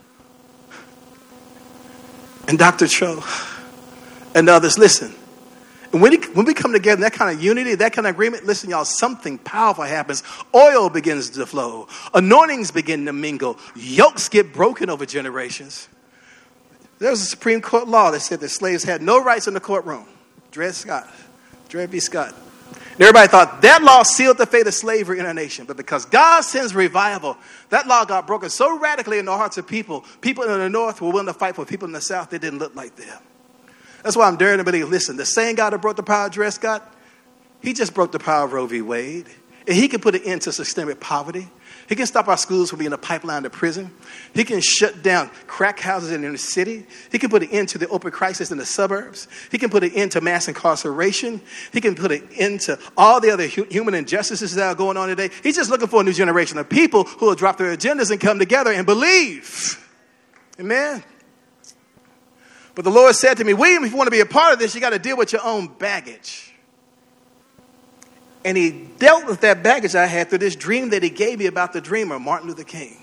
and Doctor Cho, and others. Listen, and when, it, when we come together in that kind of unity, that kind of agreement, listen, y'all, something powerful happens. Oil begins to flow. Anointings begin to mingle. Yokes get broken over generations. There was a Supreme Court law that said that slaves had no rights in the courtroom. Dred Scott, Dred B. Scott. And everybody thought that law sealed the fate of slavery in our nation. But because God sends revival, that law got broken so radically in the hearts of people. People in the North were willing to fight for people in the South that didn't look like them. That's why I'm daring to believe, listen, the same God that broke the power of Dred Scott, he just broke the power of Roe v. Wade. And he can put an end to systemic poverty. He can stop our schools from being a pipeline to prison. He can shut down crack houses in the city. He can put an end to the opioid crisis in the suburbs. He can put an end to mass incarceration. He can put an end to all the other hu- human injustices that are going on today. He's just looking for a new generation of people who will drop their agendas and come together and believe. Amen. But the Lord said to me, William, if you want to be a part of this, you got to deal with your own baggage. And he dealt with that baggage I had through this dream that he gave me about the dreamer, Martin Luther King.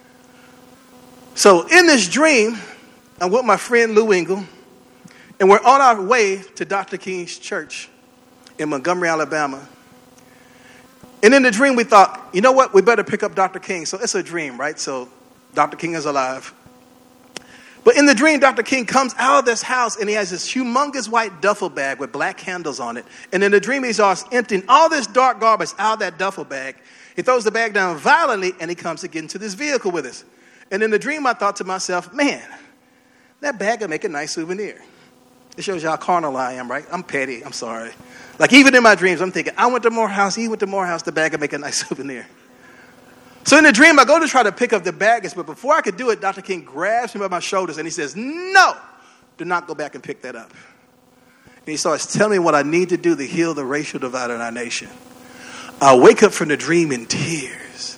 So in this dream, I'm with my friend Lou Engle, and we're on our way to Doctor King's church in Montgomery, Alabama. And in the dream, we thought, you know what? We better pick up Doctor King. So it's a dream, right? So Doctor King is alive. But in the dream, Doctor King comes out of this house and he has this humongous white duffel bag with black handles on it. And in the dream, he's just emptying all this dark garbage out of that duffel bag. He throws the bag down violently and he comes to get into this vehicle with us. And in the dream, I thought to myself, man, that bag would make a nice souvenir. It shows you how carnal I am, right? I'm petty. I'm sorry. Like even in my dreams, I'm thinking, I went to Morehouse, he went to Morehouse, the bag would make a nice souvenir. So in the dream, I go to try to pick up the baggage, but before I could do it, Doctor King grabs me by my shoulders and he says, no, do not go back and pick that up. And he starts telling me what I need to do to heal the racial divide in our nation. I wake up from the dream in tears.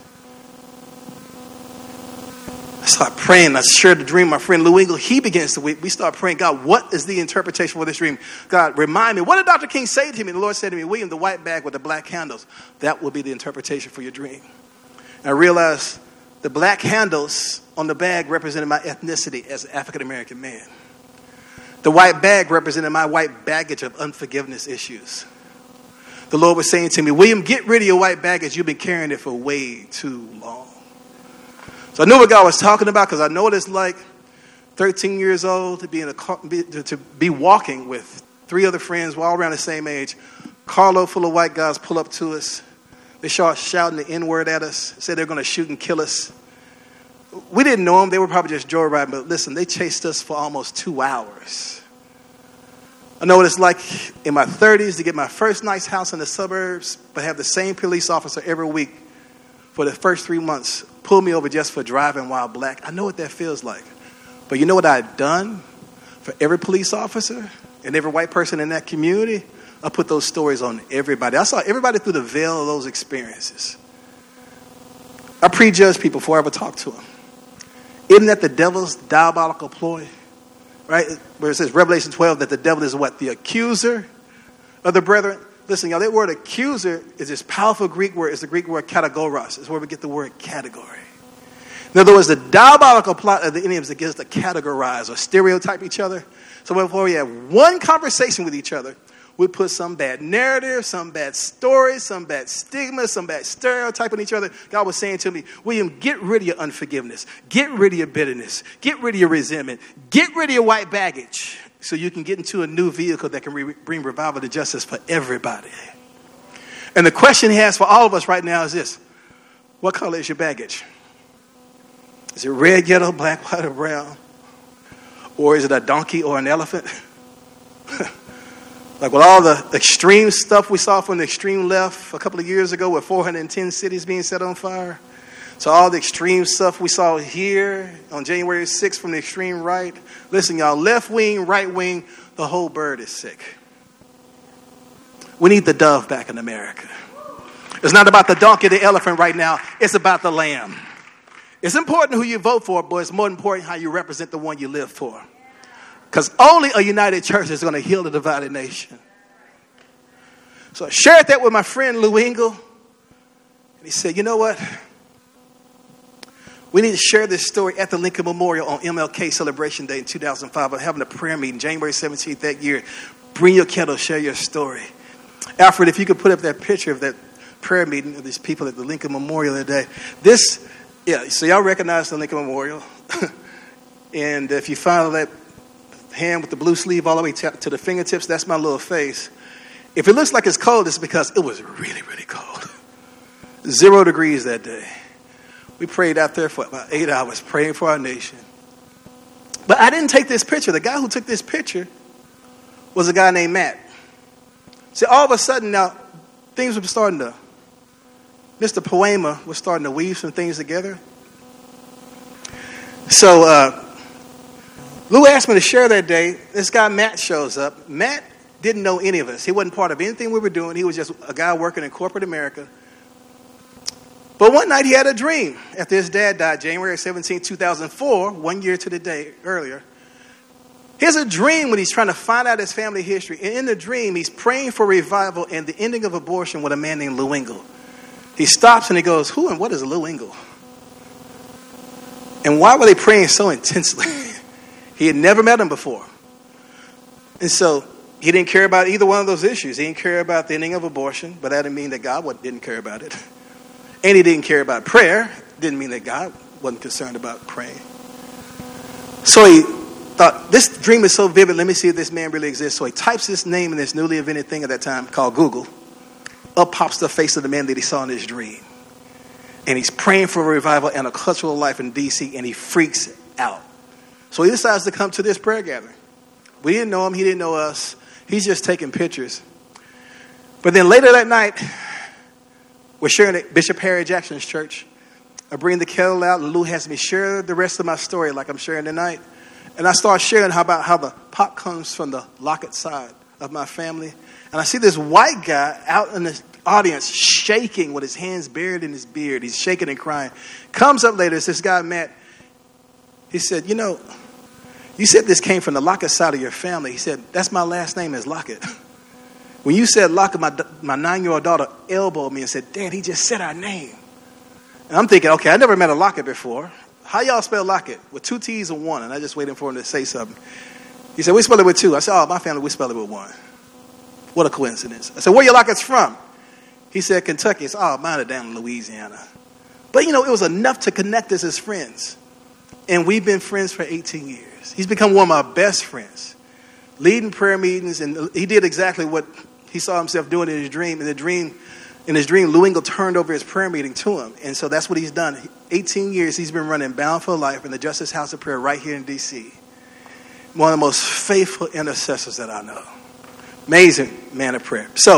I start praying. I shared the dream. My friend Lou Engle, he begins to weep. We start praying, God, what is the interpretation for this dream? God, remind me. What did Doctor King say to me? The Lord said to me, William, the white bag with the black handles, that will be the interpretation for your dream. I realized the black handles on the bag represented my ethnicity as an African-American man. The white bag represented my white baggage of unforgiveness issues. The Lord was saying to me, William, get rid of your white baggage. You've been carrying it for way too long. So I knew what God was talking about because I know what it's like, thirteen years old, to be, in a car, to be walking with three other friends, we're all around the same age. Carload full of white guys pull up to us. They start shouting the N-word at us, said they're going to shoot and kill us. We didn't know them. They were probably just joyriding. But listen, they chased us for almost two hours. I know what it's like in my thirties to get my first nice house in the suburbs, but have the same police officer every week for the first three months pull me over just for driving while black. I know what that feels like. But you know what I've done for every police officer and every white person in that community? I put those stories on everybody. I saw everybody through the veil of those experiences. I prejudge people before I ever talk to them. Isn't that the devil's diabolical ploy? Right? Where it says Revelation twelve that the devil is what? The accuser of the brethren. Listen, y'all, that word accuser is this powerful Greek word. It's the Greek word kategoros. It's where we get the word category. In other words, the diabolical plot of the enemy is against to categorize or stereotype each other. So before we have one conversation with each other, we put some bad narrative, some bad stories, some bad stigma, some bad stereotype on each other. God was saying to me, William, get rid of your unforgiveness. Get rid of your bitterness. Get rid of your resentment. Get rid of your white baggage so you can get into a new vehicle that can re- bring revival to justice for everybody. And the question he has for all of us right now is this. What color is your baggage? Is it red, yellow, black, white, or brown? Or is it a donkey or an elephant? Like with all the extreme stuff we saw from the extreme left a couple of years ago with four hundred ten cities being set on fire. So all the extreme stuff we saw here on January sixth from the extreme right. Listen, y'all, left wing, right wing, the whole bird is sick. We need the dove back in America. It's not about the donkey, the elephant right now. It's about the lamb. It's important who you vote for, but it's more important how you represent the one you live for. Because only a united church is going to heal the divided nation. So I shared that with my friend Lou Engle. And he said, you know what? We need to share this story at the Lincoln Memorial on M L K Celebration Day in two thousand five. I'm having a prayer meeting January seventeenth that year. Bring your kettle, share your story. Alfred, if you could put up that picture of that prayer meeting of these people at the Lincoln Memorial that day. This, yeah, so y'all recognize the Lincoln Memorial. And if you follow that hand with the blue sleeve all the way to, to the fingertips, that's my little face. If it looks like it's cold, it's because it was really, really cold. Zero degrees that day. We prayed out there for about eight hours, praying for our nation. But I didn't take this picture. The guy who took this picture was a guy named Matt. See, all of a sudden now, things were starting to, Mister Poema was starting to weave some things together. So uh, Lou asked me to share that day. This guy Matt shows up. Matt didn't know any of us. He wasn't part of anything we were doing. He was just a guy working in corporate America. But one night he had a dream after his dad died, January seventeenth, two thousand four, one year to the day earlier. He has a dream when he's trying to find out his family history. And in the dream, he's praying for revival and the ending of abortion with a man named Lou Engle. He stops and he goes, who and what is Lou Engle? And why were they praying so intensely? He had never met him before. And so he didn't care about either one of those issues. He didn't care about the ending of abortion, but that didn't mean that God didn't care about it. And he didn't care about prayer. Didn't mean that God wasn't concerned about praying. So he thought, this dream is so vivid, let me see if this man really exists. So he types this name in this newly invented thing at that time called Google. Up pops the face of the man that he saw in his dream. And he's praying for a revival and a cultural life in D C, and he freaks out. So he decides to come to this prayer gathering. We didn't know him. He didn't know us. He's just taking pictures. But then later that night, we're sharing at Bishop Harry Jackson's church. I bring the kettle out, and Lou has me share the rest of my story like I'm sharing tonight. And I start sharing how about how the pot comes from the Lockett side of my family. And I see this white guy out in the audience shaking with his hands buried in his beard. He's shaking and crying. Comes up later, it's this guy, Matt. He said, you know, you said this came from the Lockett side of your family. He said, that's my last name is Lockett. When you said Lockett, my, my nine-year-old daughter elbowed me and said, Dad, he just said our name. And I'm thinking, okay, I never met a Lockett before. How y'all spell Lockett? With two T's and one. And I just waiting for him to say something. He said, we spell it with two. I said, oh, my family, we spell it with one. What a coincidence. I said, where your Lockett's from? He said, Kentucky. I said, oh, mine are down in Louisiana. But, you know, it was enough to connect us as friends. And we've been friends for eighteen years. He's become one of my best friends. Leading prayer meetings. And he did exactly what he saw himself doing in his dream. In the dream, in his dream, Lou Engle turned over his prayer meeting to him. And so that's what he's done. eighteen years he's been running Bound for Life in the Justice House of Prayer right here in D C. One of the most faithful intercessors that I know. Amazing man of prayer. So,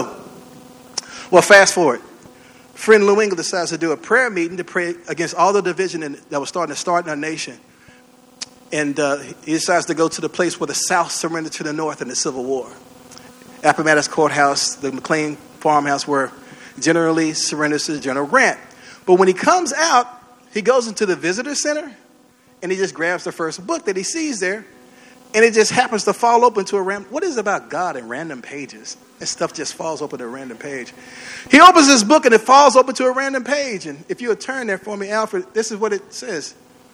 well, fast forward. Friend Lou Engle decides to do a prayer meeting to pray against all the division in, that was starting to start in our nation. And uh, he decides to go to the place where the South surrendered to the North in the Civil War. Appomattox Courthouse, the McLean farmhouse where General Lee surrenders to General Grant. But when he comes out, he goes into the visitor center and he just grabs the first book that he sees there. And it just happens to fall open to a random. What is it about God and random pages? That stuff just falls open to a random page. He opens this book and it falls open to a random page. And if you would turn there for me, Alfred, this is what it says.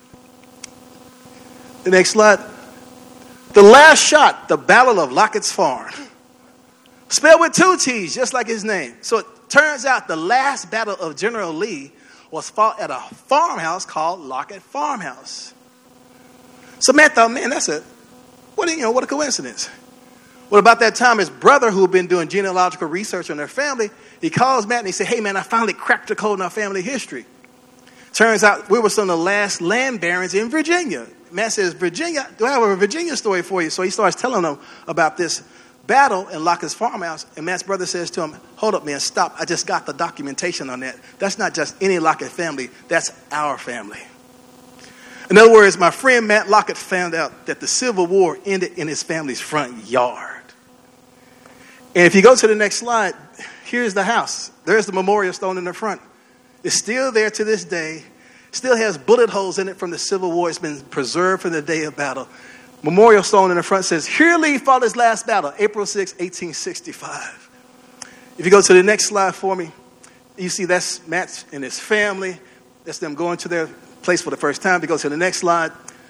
The next slide. The last shot, the Battle of Lockett's Farm. Spelled with two T's, just like his name. So it turns out the last battle of General Lee was fought at a farmhouse called Lockett Farmhouse. So Matt thought, man, that's a What, you know, what a coincidence. Well, about that time, his brother, who had been doing genealogical research on their family, he calls Matt and he said, hey, man, I finally cracked the code in our family history. Turns out we were some of the last land barons in Virginia. Matt says, Virginia, do I have a Virginia story for you? So he starts telling them about this battle in Lockett's farmhouse, and Matt's brother says to him, hold up, man, stop. I just got the documentation on that. That's not just any Lockett family. That's our family. In other words, my friend Matt Lockett found out that the Civil War ended in his family's front yard. And if you go to the next slide, here's the house. There's the memorial stone in the front. It's still there to this day. Still has bullet holes in it from the Civil War. It's been preserved from the day of battle. Memorial stone in the front says, here Lee fought his last battle, April sixth, eighteen sixty-five. If you go to the next slide for me, you see that's Matt and his family. That's them going to their place for the first time. If you go to the next slide,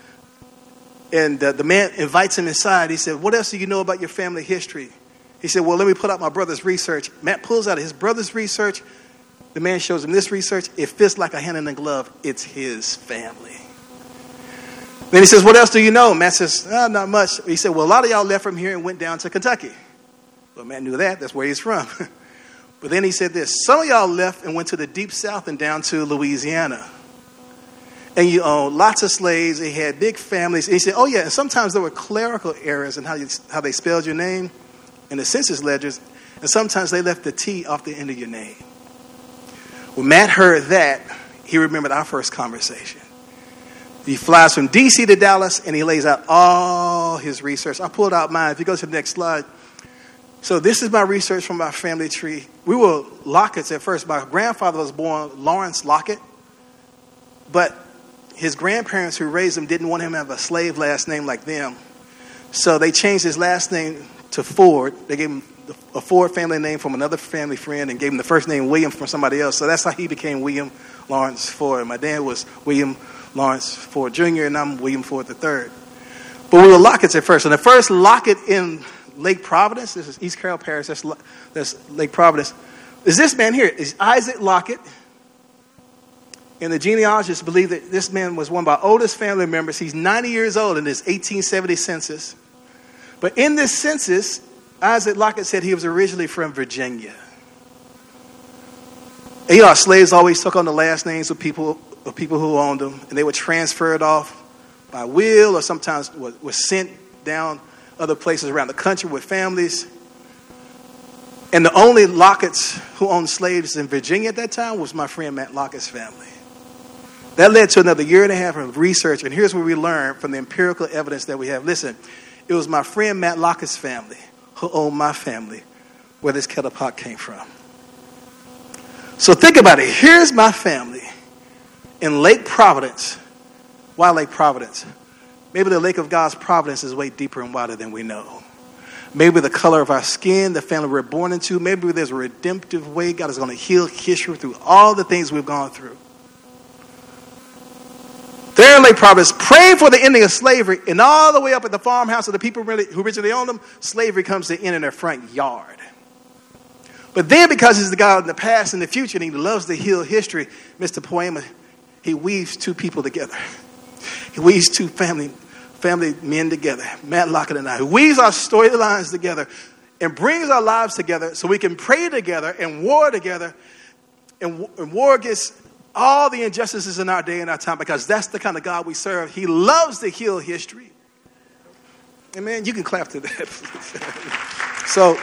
and uh, the man invites him inside. He said, what else do you know about your family history? He said, well, let me pull out my brother's research. Matt pulls out his brother's research. The man shows him this research. It fits like a hand in a glove. It's his family. Then he says, what else do you know? Matt says, oh, not much. He said, well, a lot of y'all left from here and went down to Kentucky. Well, Matt knew that. That's where he's from. But then he said this. Some of y'all left and went to the deep south and down to Louisiana. And you owned lots of slaves. They had big families. And he said, oh, yeah, and sometimes there were clerical errors in how, you, how they spelled your name in the census ledgers. And sometimes they left the T off the end of your name. When Matt heard that, he remembered our first conversation. He flies from D C to Dallas, and he lays out all his research. I pulled out mine. If you go to the next slide. So this is my research from my family tree. We were Locketts at first. My grandfather was born Lawrence Lockett, but his grandparents who raised him didn't want him to have a slave last name like them. So they changed his last name to Ford. They gave him a Ford family name from another family friend and gave him the first name William from somebody else. So that's how he became William Lawrence Ford. My dad was William Lawrence Ford Junior and I'm William Ford the third. But we were Locketts at first. And the first Lockett in Lake Providence, this is East Carroll Parish, that's, that's Lake Providence, is this man here. Is Isaac Lockett. And the genealogists believe that this man was one of our oldest family members. He's ninety years old in this eighteen seventy census. But in this census, Isaac Lockett said he was originally from Virginia. And, you know, slaves always took on the last names of people of people who owned them, and they were transferred off by will or sometimes were, were sent down other places around the country with families. And the only Locketts who owned slaves in Virginia at that time was my friend Matt Lockett's family. That led to another year and a half of research, and here's where we learned from the empirical evidence that we have. Listen, it was my friend Matt Lockett's family who owned my family, where this kettle pot came from. So think about it. Here's my family in Lake Providence. Why Lake Providence? Maybe the lake of God's providence is way deeper and wider than we know. Maybe the color of our skin, the family we're born into, maybe there's a redemptive way God is going to heal history through all the things we've gone through. There in Lake Providence, praying for the ending of slavery, and all the way up at the farmhouse of the people really, who originally owned them, slavery comes to end in their front yard. But then, because he's the God in the past and the future, and he loves to heal history, Mister Poema, he weaves two people together. He weaves two family family men together, Matt Lockett and I, who weaves our storylines together and brings our lives together so we can pray together and war together and, and war against all the injustices in our day and our time, because that's the kind of God we serve. He loves to heal history. Amen. You can clap to that. so,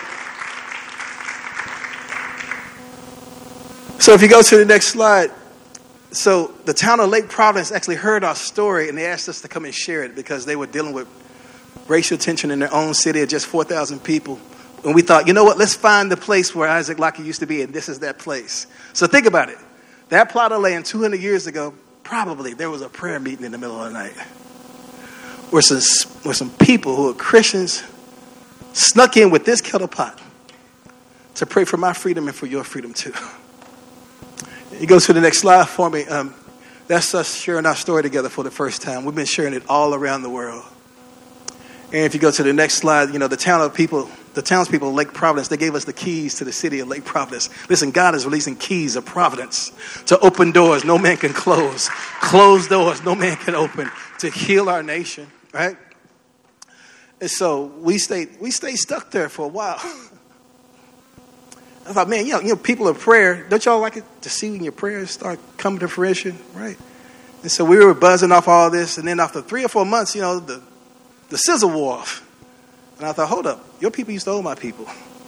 so if you go to the next slide, so the town of Lake Providence actually heard our story, and they asked us to come and share it because they were dealing with racial tension in their own city of just four thousand people. And we thought, you know what, let's find the place where Isaac Lockett used to be, and this is that place. So think about it. That plot of land two hundred years ago, probably there was a prayer meeting in the middle of the night where some, where some people who are Christians snuck in with this kettle pot to pray for my freedom and for your freedom too. You go to the next slide for me. Um, that's us sharing our story together for the first time. We've been sharing it all around the world. And if you go to the next slide, you know, the town of people, the townspeople of Lake Providence, they gave us the keys to the city of Lake Providence. Listen, God is releasing keys of providence to open doors no man can close, close doors no man can open, to heal our nation, right? And so we stayed, we stayed stuck there for a while. I thought, man, you know, you know, people of prayer, don't y'all like it to see when your prayers start coming to fruition, right? And so we were buzzing off all this, and then after three or four months, you know, the the sizzle wore off. And I thought, hold up, your people used to own my people.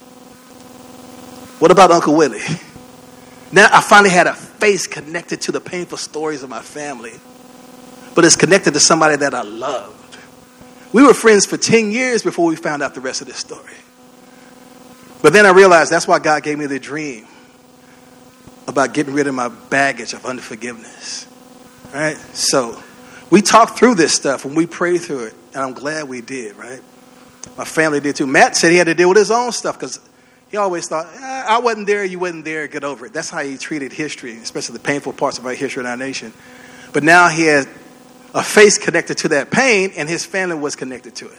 What about Uncle Willie? Now I finally had a face connected to the painful stories of my family, but it's connected to somebody that I loved. We were friends for ten years before we found out the rest of this story. But then I realized that's why God gave me the dream about getting rid of my baggage of unforgiveness. Right? So we talked through this stuff and we prayed through it, and I'm glad we did, right? My family did too. Matt said he had to deal with his own stuff because he always thought, eh, I wasn't there, you wasn't there, get over it. That's how he treated history, especially the painful parts of our history in our nation. But now he has a face connected to that pain, and his family was connected to it.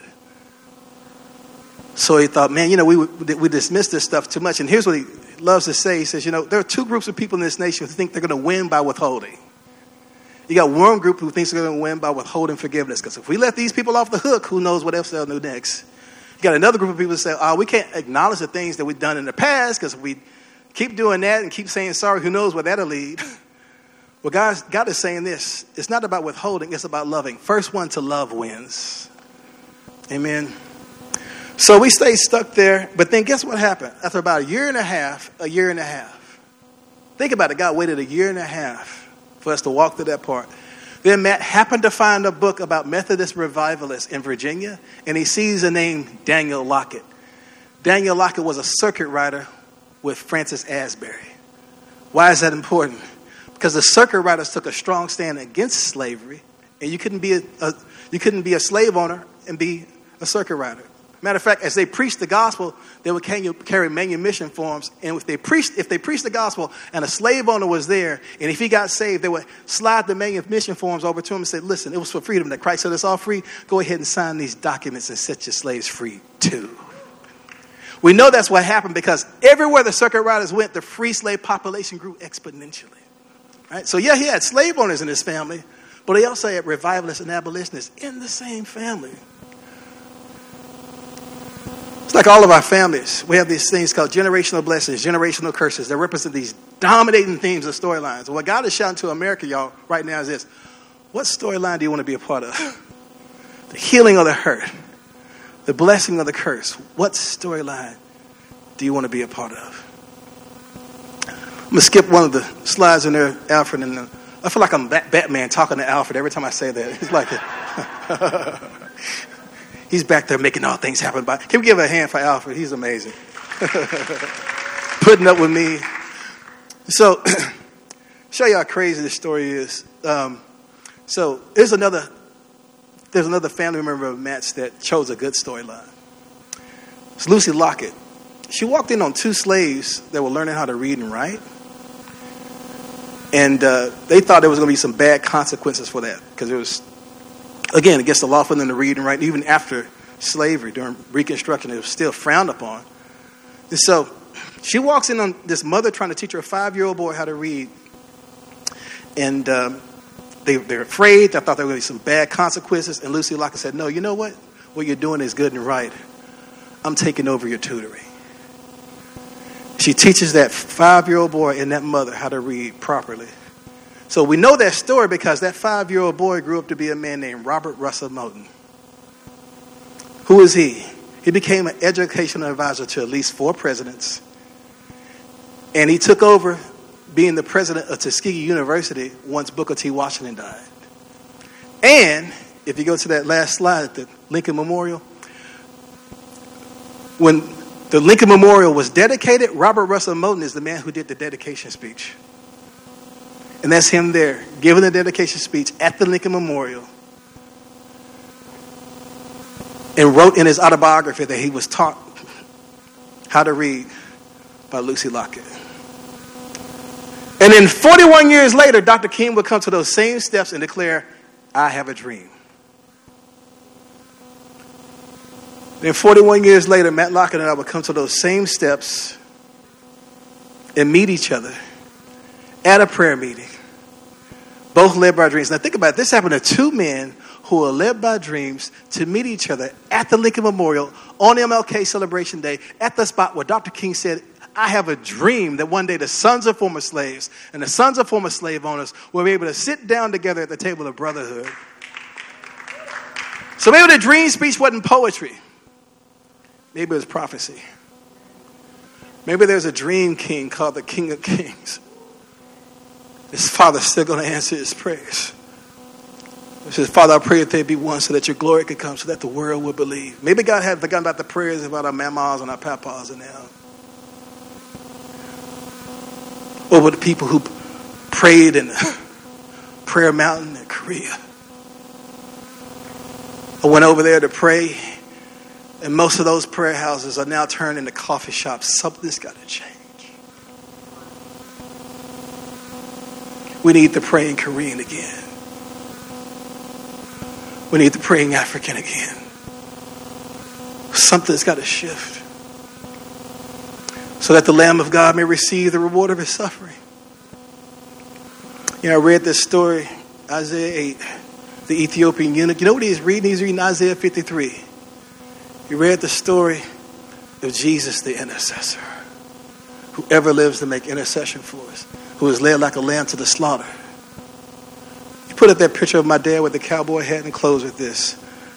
So he thought, man, you know, we we dismiss this stuff too much. And here's what he loves to say. He says, you know, there are two groups of people in this nation who think they're going to win by withholding. You got one group who thinks they're going to win by withholding forgiveness. Because if we let these people off the hook, who knows what else they'll do next. You got another group of people who say, oh, we can't acknowledge the things that we've done in the past because if we keep doing that and keep saying sorry, who knows where that'll lead. Well, God, God is saying this. It's not about withholding. It's about loving. First one to love wins. Amen. So we stayed stuck there. But then guess what happened? After about a year and a half, a year and a half. Think about it. God waited a year and a half for us to walk through that part. Then Matt happened to find a book about Methodist revivalists in Virginia, and he sees the name Daniel Lockett. Daniel Lockett was a circuit rider with Francis Asbury. Why is that important? Because the circuit riders took a strong stand against slavery, and you couldn't be a, a you couldn't be a slave owner and be a circuit rider. Matter of fact, as they preached the gospel, they would carry manumission forms. And if they preached, if they preached the gospel and a slave owner was there, and if he got saved, they would slide the manumission forms over to him and say, listen, it was for freedom that Christ set us all free. Go ahead and sign these documents and set your slaves free too. We know that's what happened because everywhere the circuit riders went, the free slave population grew exponentially. Right? So yeah, he had slave owners in his family, but he also had revivalists and abolitionists in the same family. It's like all of our families. We have these things called generational blessings, generational curses that represent these dominating themes of storylines. And what God is shouting to America, y'all, right now is this. What storyline do you want to be a part of? The healing or the hurt? The blessing or the curse? What storyline do you want to be a part of? I'm going to skip one of the slides in there, Alfred. And uh, I feel like I'm Batman talking to Alfred every time I say that. It's like a he's back there making all things happen. Can we give a hand for Alfred? He's amazing. Putting up with me. So, show you how crazy this story is. Um, so, there's another, there's another family member of Matt's that chose a good storyline. It's Lucy Lockett. She walked in on two slaves that were learning how to read and write. And uh, they thought there was going to be some bad consequences for that because it was, again, against the law for them to read and write. Even after slavery, during Reconstruction, it was still frowned upon. And so she walks in on this mother trying to teach her five-year-old boy how to read. And um, they, they're afraid. They thought there were going to be some bad consequences. And Lucy Lockett said, no, you know what? What you're doing is good and right. I'm taking over your tutoring. She teaches that five-year-old boy and that mother how to read properly. So we know that story because that five-year-old boy grew up to be a man named Robert Russell Moton. Who is he? He became an educational advisor to at least four presidents. And he took over being the president of Tuskegee University once Booker T. Washington died. And if you go to that last slide, the Lincoln Memorial, when the Lincoln Memorial was dedicated, Robert Russell Moton is the man who did the dedication speech. And that's him there, giving the dedication speech at the Lincoln Memorial. And wrote in his autobiography that he was taught how to read by Lucy Lockett. And then forty-one years later, Doctor King would come to those same steps and declare, I have a dream. Then forty-one years later, Matt Lockett and I would come to those same steps and meet each other at a prayer meeting. Both led by dreams. Now think about it. This happened to two men who are led by dreams to meet each other at the Lincoln Memorial on M L K Celebration Day at the spot where Doctor King said, I have a dream that one day the sons of former slaves and the sons of former slave owners will be able to sit down together at the table of brotherhood. So maybe the dream speech wasn't poetry. Maybe it's prophecy. Maybe there's a dream king called the King of Kings. His Father's still going to answer his prayers. He says, Father, I pray that there be one so that your glory could come, so that the world will believe. Maybe God had forgotten about the prayers about our mamas and our papas and now. Over the people who prayed in the prayer mountain in Korea. I went over there to pray, and most of those prayer houses are now turned into coffee shops. Something's got to change. We need to pray in Korean again. We need to pray in African again. Something's got to shift so that the Lamb of God may receive the reward of his suffering. You know, I read this story, Isaiah eight, the Ethiopian eunuch. You know what he's reading? He's reading Isaiah fifty-three. He read the story of Jesus, the intercessor, who ever lives to make intercession for us, who is led like a lamb to the slaughter. You put up that picture of my dad with the cowboy hat and close with this.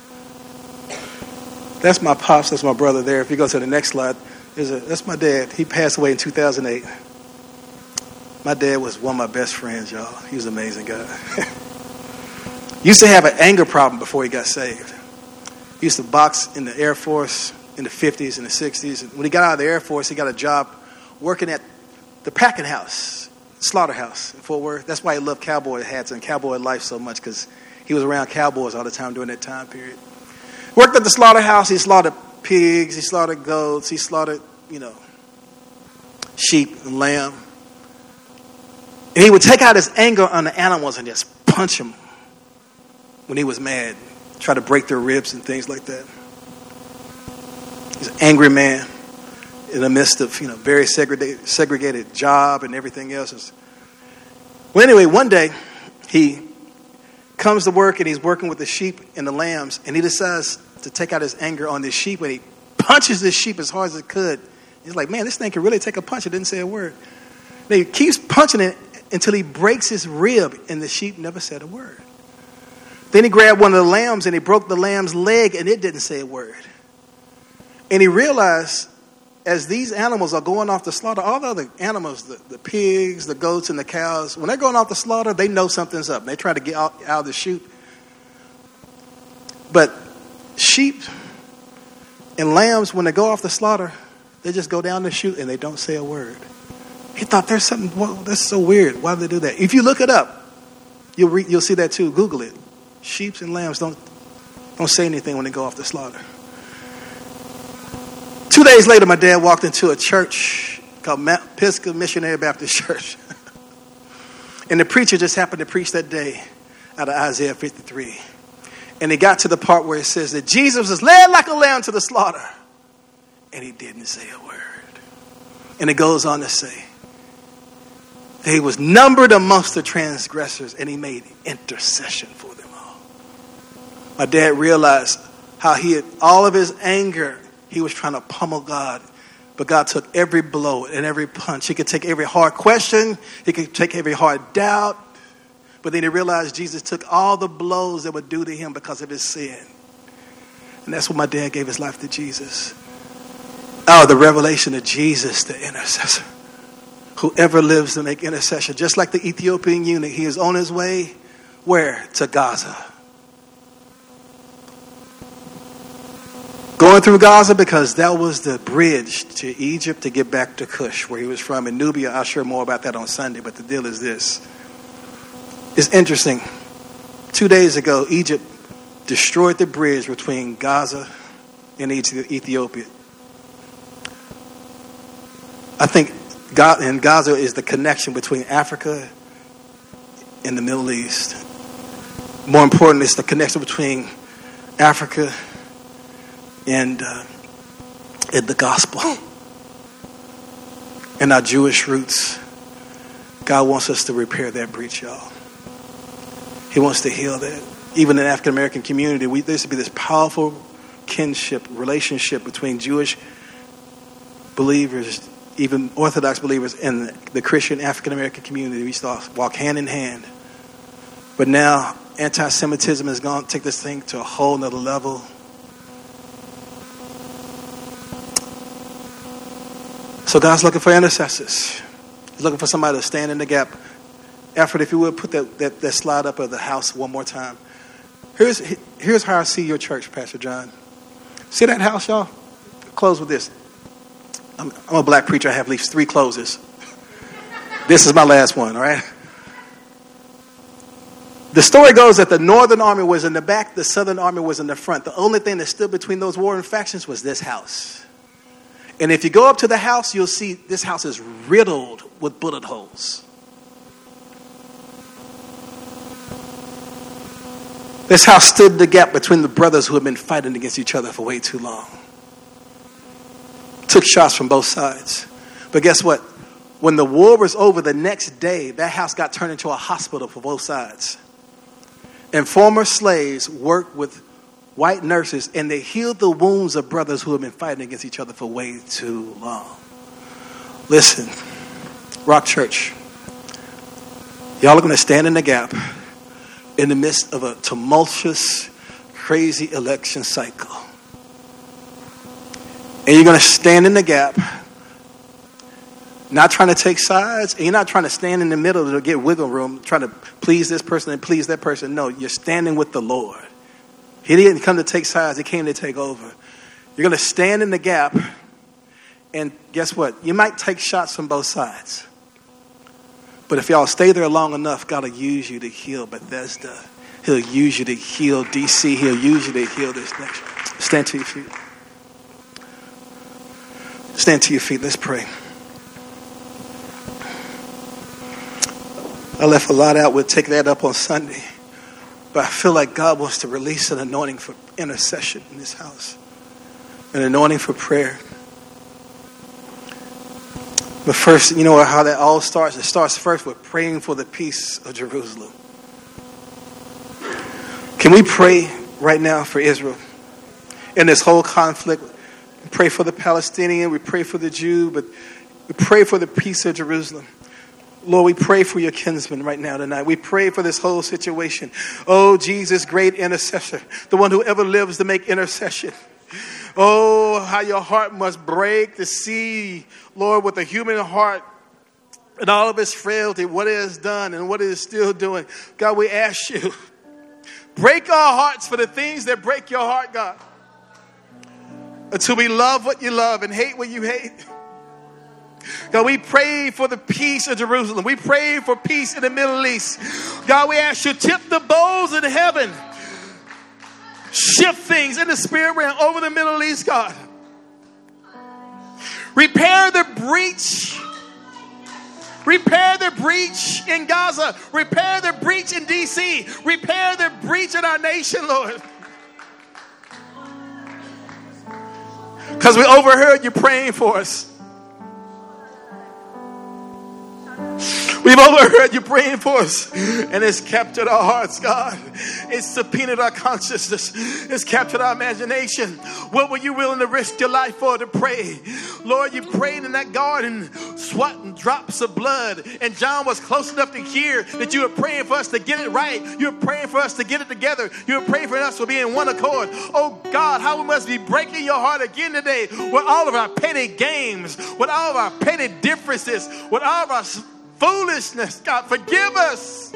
That's my pops, that's my brother there. If you go to the next slide, there's a, that's my dad. He passed away in two thousand eight. My dad was one of my best friends, y'all. He was an amazing guy. Used to have an anger problem before he got saved. He used to box in the Air Force in the fifties and the sixties. And when he got out of the Air Force, he got a job working at the packing house, slaughterhouse in Fort Worth. That's why he loved cowboy hats and cowboy life so much, because he was around cowboys all the time during that time period. Worked at the slaughterhouse. He slaughtered pigs. He slaughtered goats. He slaughtered, you know, sheep and lamb. And he would take out his anger on the animals and just punch them when he was mad. Try to break their ribs and things like that. He's an angry man in the midst of, you know, very segregated, segregated job and everything else. Well, anyway, one day he comes to work and he's working with the sheep and the lambs, and he decides to take out his anger on this sheep, and he punches this sheep as hard as it could. He's like, man, this thing can really take a punch. It didn't say a word. And he keeps punching it until he breaks his rib, and the sheep never said a word. Then he grabbed one of the lambs and he broke the lamb's leg, and it didn't say a word. And he realized, as these animals are going off the slaughter, all the other animals, the, the pigs, the goats, and the cows, when they're going off the slaughter, they know something's up. They try to get out, out of the chute. But sheep and lambs, when they go off the slaughter, they just go down the chute and they don't say a word. He thought, there's something, well, that's so weird. Why do they do that? If you look it up, you'll re, you'll see that too. Google it. Sheep and lambs don't don't say anything when they go off the slaughter. Two days later, my dad walked into a church called Mount Pisgah Missionary Baptist Church. And the preacher just happened to preach that day out of Isaiah fifty-three. And he got to the part where it says that Jesus was led like a lamb to the slaughter. And he didn't say a word. And it goes on to say, that he was numbered amongst the transgressors, and he made intercession for them all. My dad realized how he had all of his anger, he was trying to pummel God. But God took every blow and every punch. He could take every hard question. He could take every hard doubt. But then he realized Jesus took all the blows that were due to him because of his sin. And that's when my dad gave his life to Jesus. Oh, the revelation of Jesus, the intercessor. Whoever lives to make intercession. Just like the Ethiopian eunuch, he is on his way, where? To Gaza. Going through Gaza because that was the bridge to Egypt to get back to Cush, where he was from. In Nubia, I'll share more about that on Sunday, but the deal is this. It's interesting. Two days ago, Egypt destroyed the bridge between Gaza and Ethiopia. I think God in Gaza is the connection between Africa and the Middle East. More important, it's the connection between Africa and, uh, and the gospel and our Jewish roots. God wants us to repair that breach, y'all. He wants to heal that. Even in the African American community, we, there used to be this powerful kinship, relationship between Jewish believers, even Orthodox believers, and the Christian African American community. We used to walk hand in hand. But now, anti-Semitism has gone to take this thing to a whole nother level. So God's looking for intercessors. He's looking for somebody to stand in the gap. Alfred, if you would, put that, that, that slide up of the house one more time. Here's, here's how I see your church, Pastor John. See that house, y'all? Close with this. I'm, I'm a black preacher. I have at least three closes. This is my last one, all right? The story goes that the northern army was in the back, the southern army was in the front. The only thing that stood between those warring factions was this house. And if you go up to the house, you'll see this house is riddled with bullet holes. This house stood the gap between the brothers who had been fighting against each other for way too long. Took shots from both sides. But guess what? When the war was over, the next day, that house got turned into a hospital for both sides. And former slaves worked with white nurses, and they healed the wounds of brothers who have been fighting against each other for way too long. Listen, Rock Church, y'all are going to stand in the gap in the midst of a tumultuous, crazy election cycle. And you're going to stand in the gap, not trying to take sides, and you're not trying to stand in the middle to get wiggle room, trying to please this person and please that person. No, you're standing with the Lord. He didn't come to take sides. He came to take over. You're going to stand in the gap, and guess what? You might take shots from both sides. But if y'all stay there long enough, God will use you to heal Bethesda. He'll use you to heal D C. He'll use you to heal this next. Stand to your feet. Stand to your feet. Let's pray. I left a lot out. We'll take that up on Sunday. But I feel like God wants to release an anointing for intercession in this house. An anointing for prayer. But first, you know how that all starts? It starts first with praying for the peace of Jerusalem. Can we pray right now for Israel? In this whole conflict, we pray for the Palestinian, we pray for the Jew, but we pray for the peace of Jerusalem. Lord, we pray for your kinsmen right now tonight. We pray for this whole situation. Oh, Jesus, great intercessor, the one who ever lives to make intercession. Oh, how your heart must break to see, Lord, with the human heart and all of its frailty, what it has done and what it is still doing. God, we ask you, break our hearts for the things that break your heart, God. Until we love what you love and hate what you hate. God, we pray for the peace of Jerusalem. We pray for peace in the Middle East. God, we ask you to tip the bowls in heaven. Shift things in the spirit realm over the Middle East, God. Repair the breach. Repair the breach in Gaza. Repair the breach in D C. Repair the breach in our nation, Lord. Because we overheard you praying for us. We've overheard you praying for us, and it's captured our hearts, God. It's subpoenaed our consciousness. It's captured our imagination. What were you willing to risk your life for to pray? Lord, you prayed in that garden, sweating drops of blood, and John was close enough to hear that you were praying for us to get it right. You were praying for us to get it together. You were praying for us to be in one accord. Oh, God, how we must be breaking your heart again today with all of our petty games, with all of our petty differences, with all of our foolishness. God, forgive us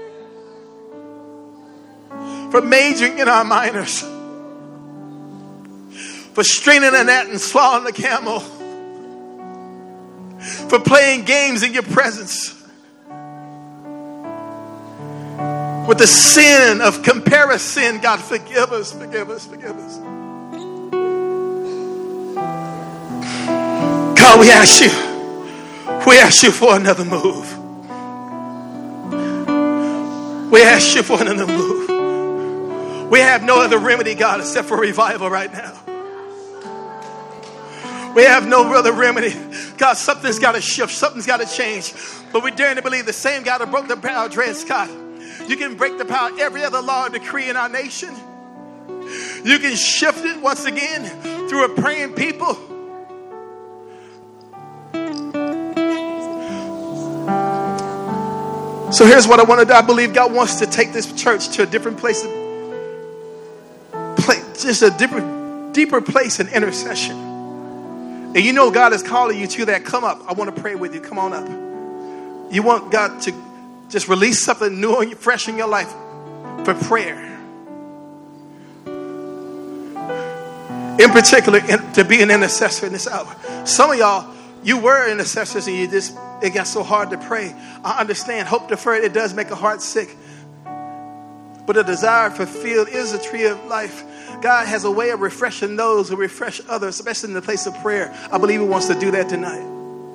for majoring in our minors, for straining a gnat and swallowing the camel, for playing games in your presence, with the sin of comparison. God, forgive us, forgive us, forgive us. God, we ask you, we ask you for another move. We ask you for another move. We have no other remedy, God, except for revival right now. We have no other remedy. God, something's got to shift. Something's got to change. But we dare to believe the same God who broke the power of Dred Scott. You can break the power of every other law and decree in our nation. You can shift it once again through a praying people. So here's what I want to do. I believe God wants to take this church to a different place, just a different, deeper place in intercession. and you know God is calling you to that, come up. I want to pray with you. Come on up. You want God to just release something new and fresh in your life for prayer. In particular, in, to be an intercessor in this hour. Some of y'all, you were intercessors and you just, it got so hard to pray. I understand. Hope deferred, it does make a heart sick. But a desire fulfilled is a tree of life. God has a way of refreshing those who refresh others, especially in the place of prayer. I believe He wants to do that tonight.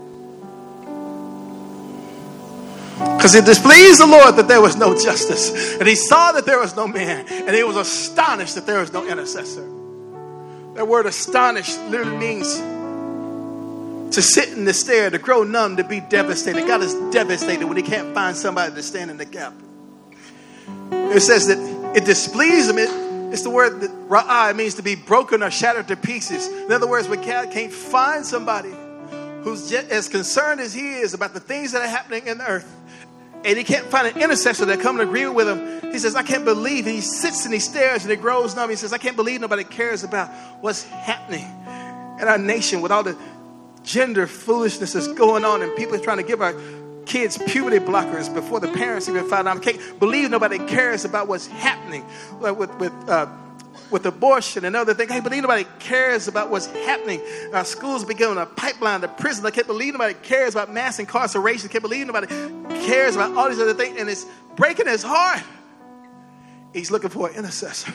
Because it displeased the Lord that there was no justice. And He saw that there was no man. And He was astonished that there was no intercessor. That word astonished literally means to sit and to stare, to grow numb, to be devastated. God is devastated when He can't find somebody to stand in the gap. It says that it displeased Him. It, it's the word that ra'ah means to be broken or shattered to pieces. In other words, when God can't find somebody who's just as concerned as He is about the things that are happening in the earth, and He can't find an intercessor that come in agreement with Him, He says, I can't believe. And He sits and He stares and He grows numb. He says, I can't believe nobody cares about what's happening in our nation with all the gender foolishness that's going on, and people are trying to give our kids puberty blockers before the parents even find out. I can't believe nobody cares about what's happening like with with uh, with abortion and other things. I can't believe nobody cares about what's happening. Our schools becoming a pipeline to prison. I can't believe nobody cares about mass incarceration. I can't believe nobody cares about all these other things. And it's breaking His heart. He's looking for an intercessor.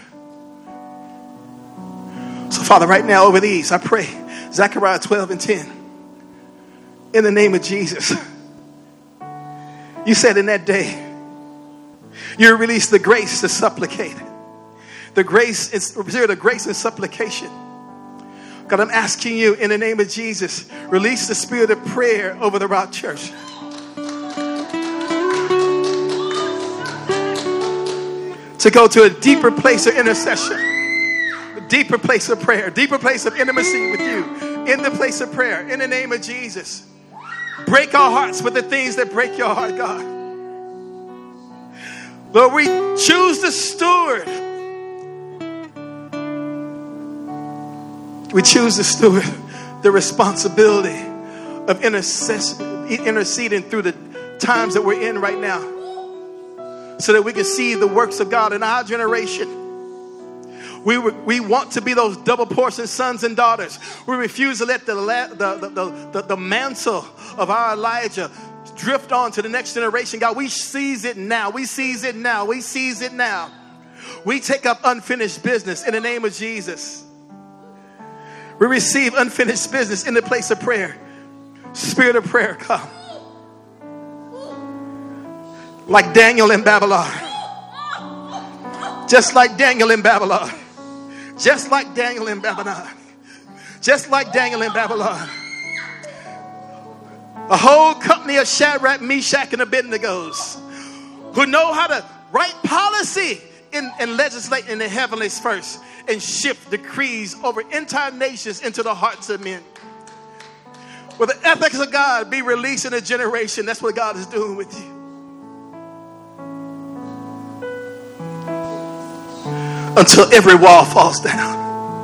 So, Father, right now over these, I pray, Zechariah twelve and ten, in the name of Jesus. You said in that day, you release the grace to supplicate. The grace, it's the grace and supplication. God, I'm asking you in the name of Jesus, release the spirit of prayer over the Rock Church. To go to a deeper place of intercession, a deeper place of prayer, a deeper place of intimacy with you, in the place of prayer, in the name of Jesus. Break our hearts with the things that break your heart, God. Lord, we choose to steward. We choose to steward the responsibility of interceding through the times that we're in right now, so that we can see the works of God in our generation. We, we want to be those double portion sons and daughters. We refuse to let the, the, the, the, the mantle of our Elijah drift on to the next generation. God, we seize it now. We seize it now. We seize it now. We take up unfinished business in the name of Jesus. We receive unfinished business in the place of prayer. Spirit of prayer, come. Like Daniel in Babylon. Just like Daniel in Babylon. Just like Daniel in Babylon. Just like Daniel in Babylon. A whole company of Shadrach, Meshach, and Abednego's who know how to write policy in, and legislate in the heavenlies first and shift decrees over entire nations into the hearts of men. Will the ethics of God be released in a generation? That's what God is doing with you. Until every wall falls down.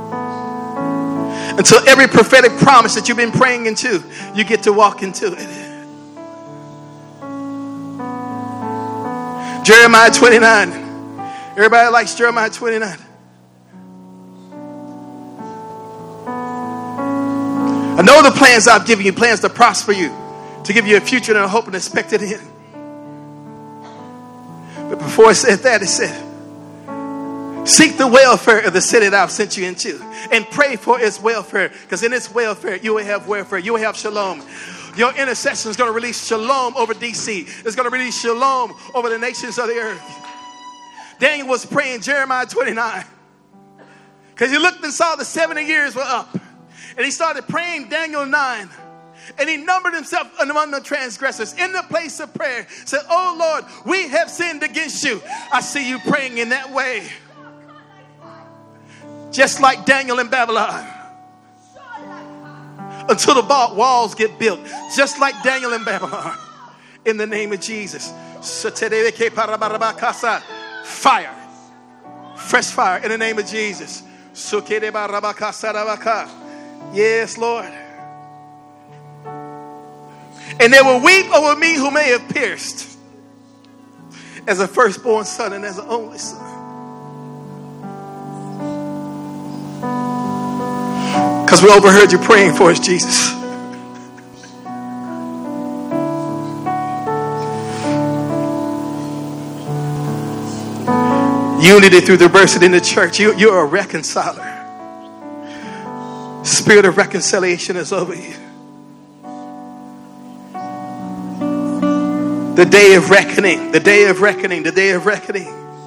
Until every prophetic promise that you've been praying into, you get to walk into it. Jeremiah twenty-nine. Everybody likes Jeremiah twenty-nine. I know the plans I've given you, plans to prosper you, to give you a future and a hope and expected end. But before it said that, it said, seek the welfare of the city that I've sent you into, and pray for its welfare, because in its welfare you will have welfare, you will have shalom. Your intercession is going to release shalom over D C. It's going to release shalom over the nations of the earth. Daniel was praying Jeremiah twenty-nine, because he looked and saw the seventy years were up, and he started praying Daniel nine. And he numbered himself among the transgressors in the place of prayer. Said, oh Lord, we have sinned against you. I see you praying in that way. Just like Daniel in Babylon. Until the walls get built. Just like Daniel in Babylon. In the name of Jesus. Fire. Fresh fire in the name of Jesus. Yes, Lord. And they will weep over me whom they have pierced, as a firstborn son and as an only son. Because we overheard you praying for us, Jesus. Unity through diversity in the church. You, you're a reconciler. Spirit of reconciliation is over you. The day of reckoning, the day of reckoning, the day of reckoning.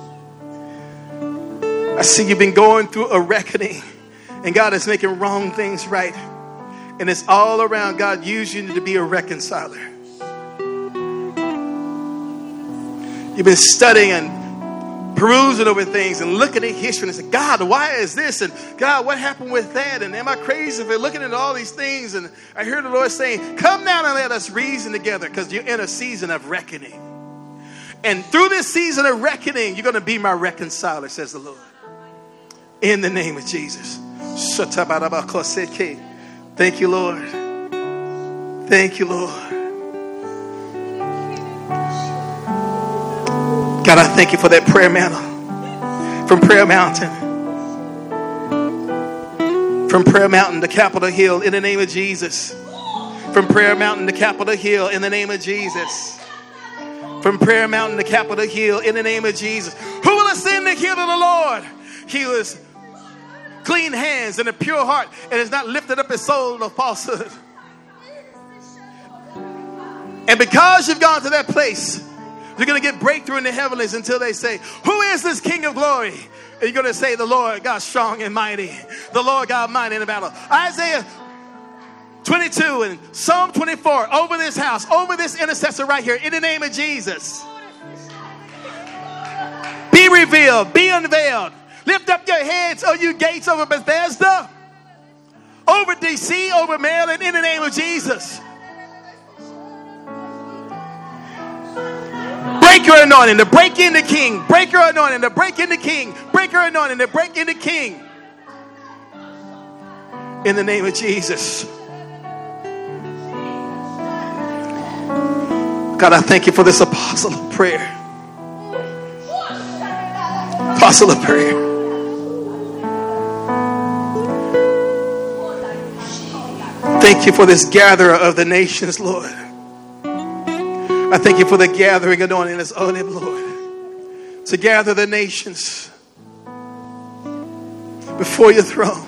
I see you've been going through a reckoning, and God is making wrong things right. And it's all around God using you to be a reconciler. You've been studying and perusing over things and looking at history and saying, God, why is this? And God, what happened with that? And am I crazy for looking at all these things? And I hear the Lord saying, come down and let us reason together, because you're in a season of reckoning. And through this season of reckoning, you're going to be my reconciler, says the Lord. In the name of Jesus. Thank you, Lord. Thank you, Lord. God, I thank you for that prayer mantle from Prayer Mountain. From Prayer Mountain to Capitol Hill, in the name of Jesus. From Prayer Mountain to Capitol Hill, in the name of Jesus. From Prayer Mountain to Capitol Hill, in the name of Jesus. Who will ascend the hill of the Lord? He who has clean hands and a pure heart, and has not lifted up his soul of falsehood. And because you've gone to that place, you're going to get breakthrough in the heavens until they say, who is this King of glory? And you're going to say, the Lord God strong and mighty. The Lord God mighty in the battle. Isaiah twenty-two and Psalm twenty-four over this house, over this intercessor right here, in the name of Jesus. Be revealed, be unveiled. Lift up your heads, oh you gates over Bethesda, over D C, over Maryland, in the name of Jesus. Break your anointing to break in the King. Break your anointing to break in the King. Break your anointing to break in the King. In the name of Jesus. God, I thank you for this apostle of prayer. Apostle of prayer. Thank you for this gatherer of the nations, Lord. I thank you for the gathering anointing that's on him, Lord. To gather the nations before your throne.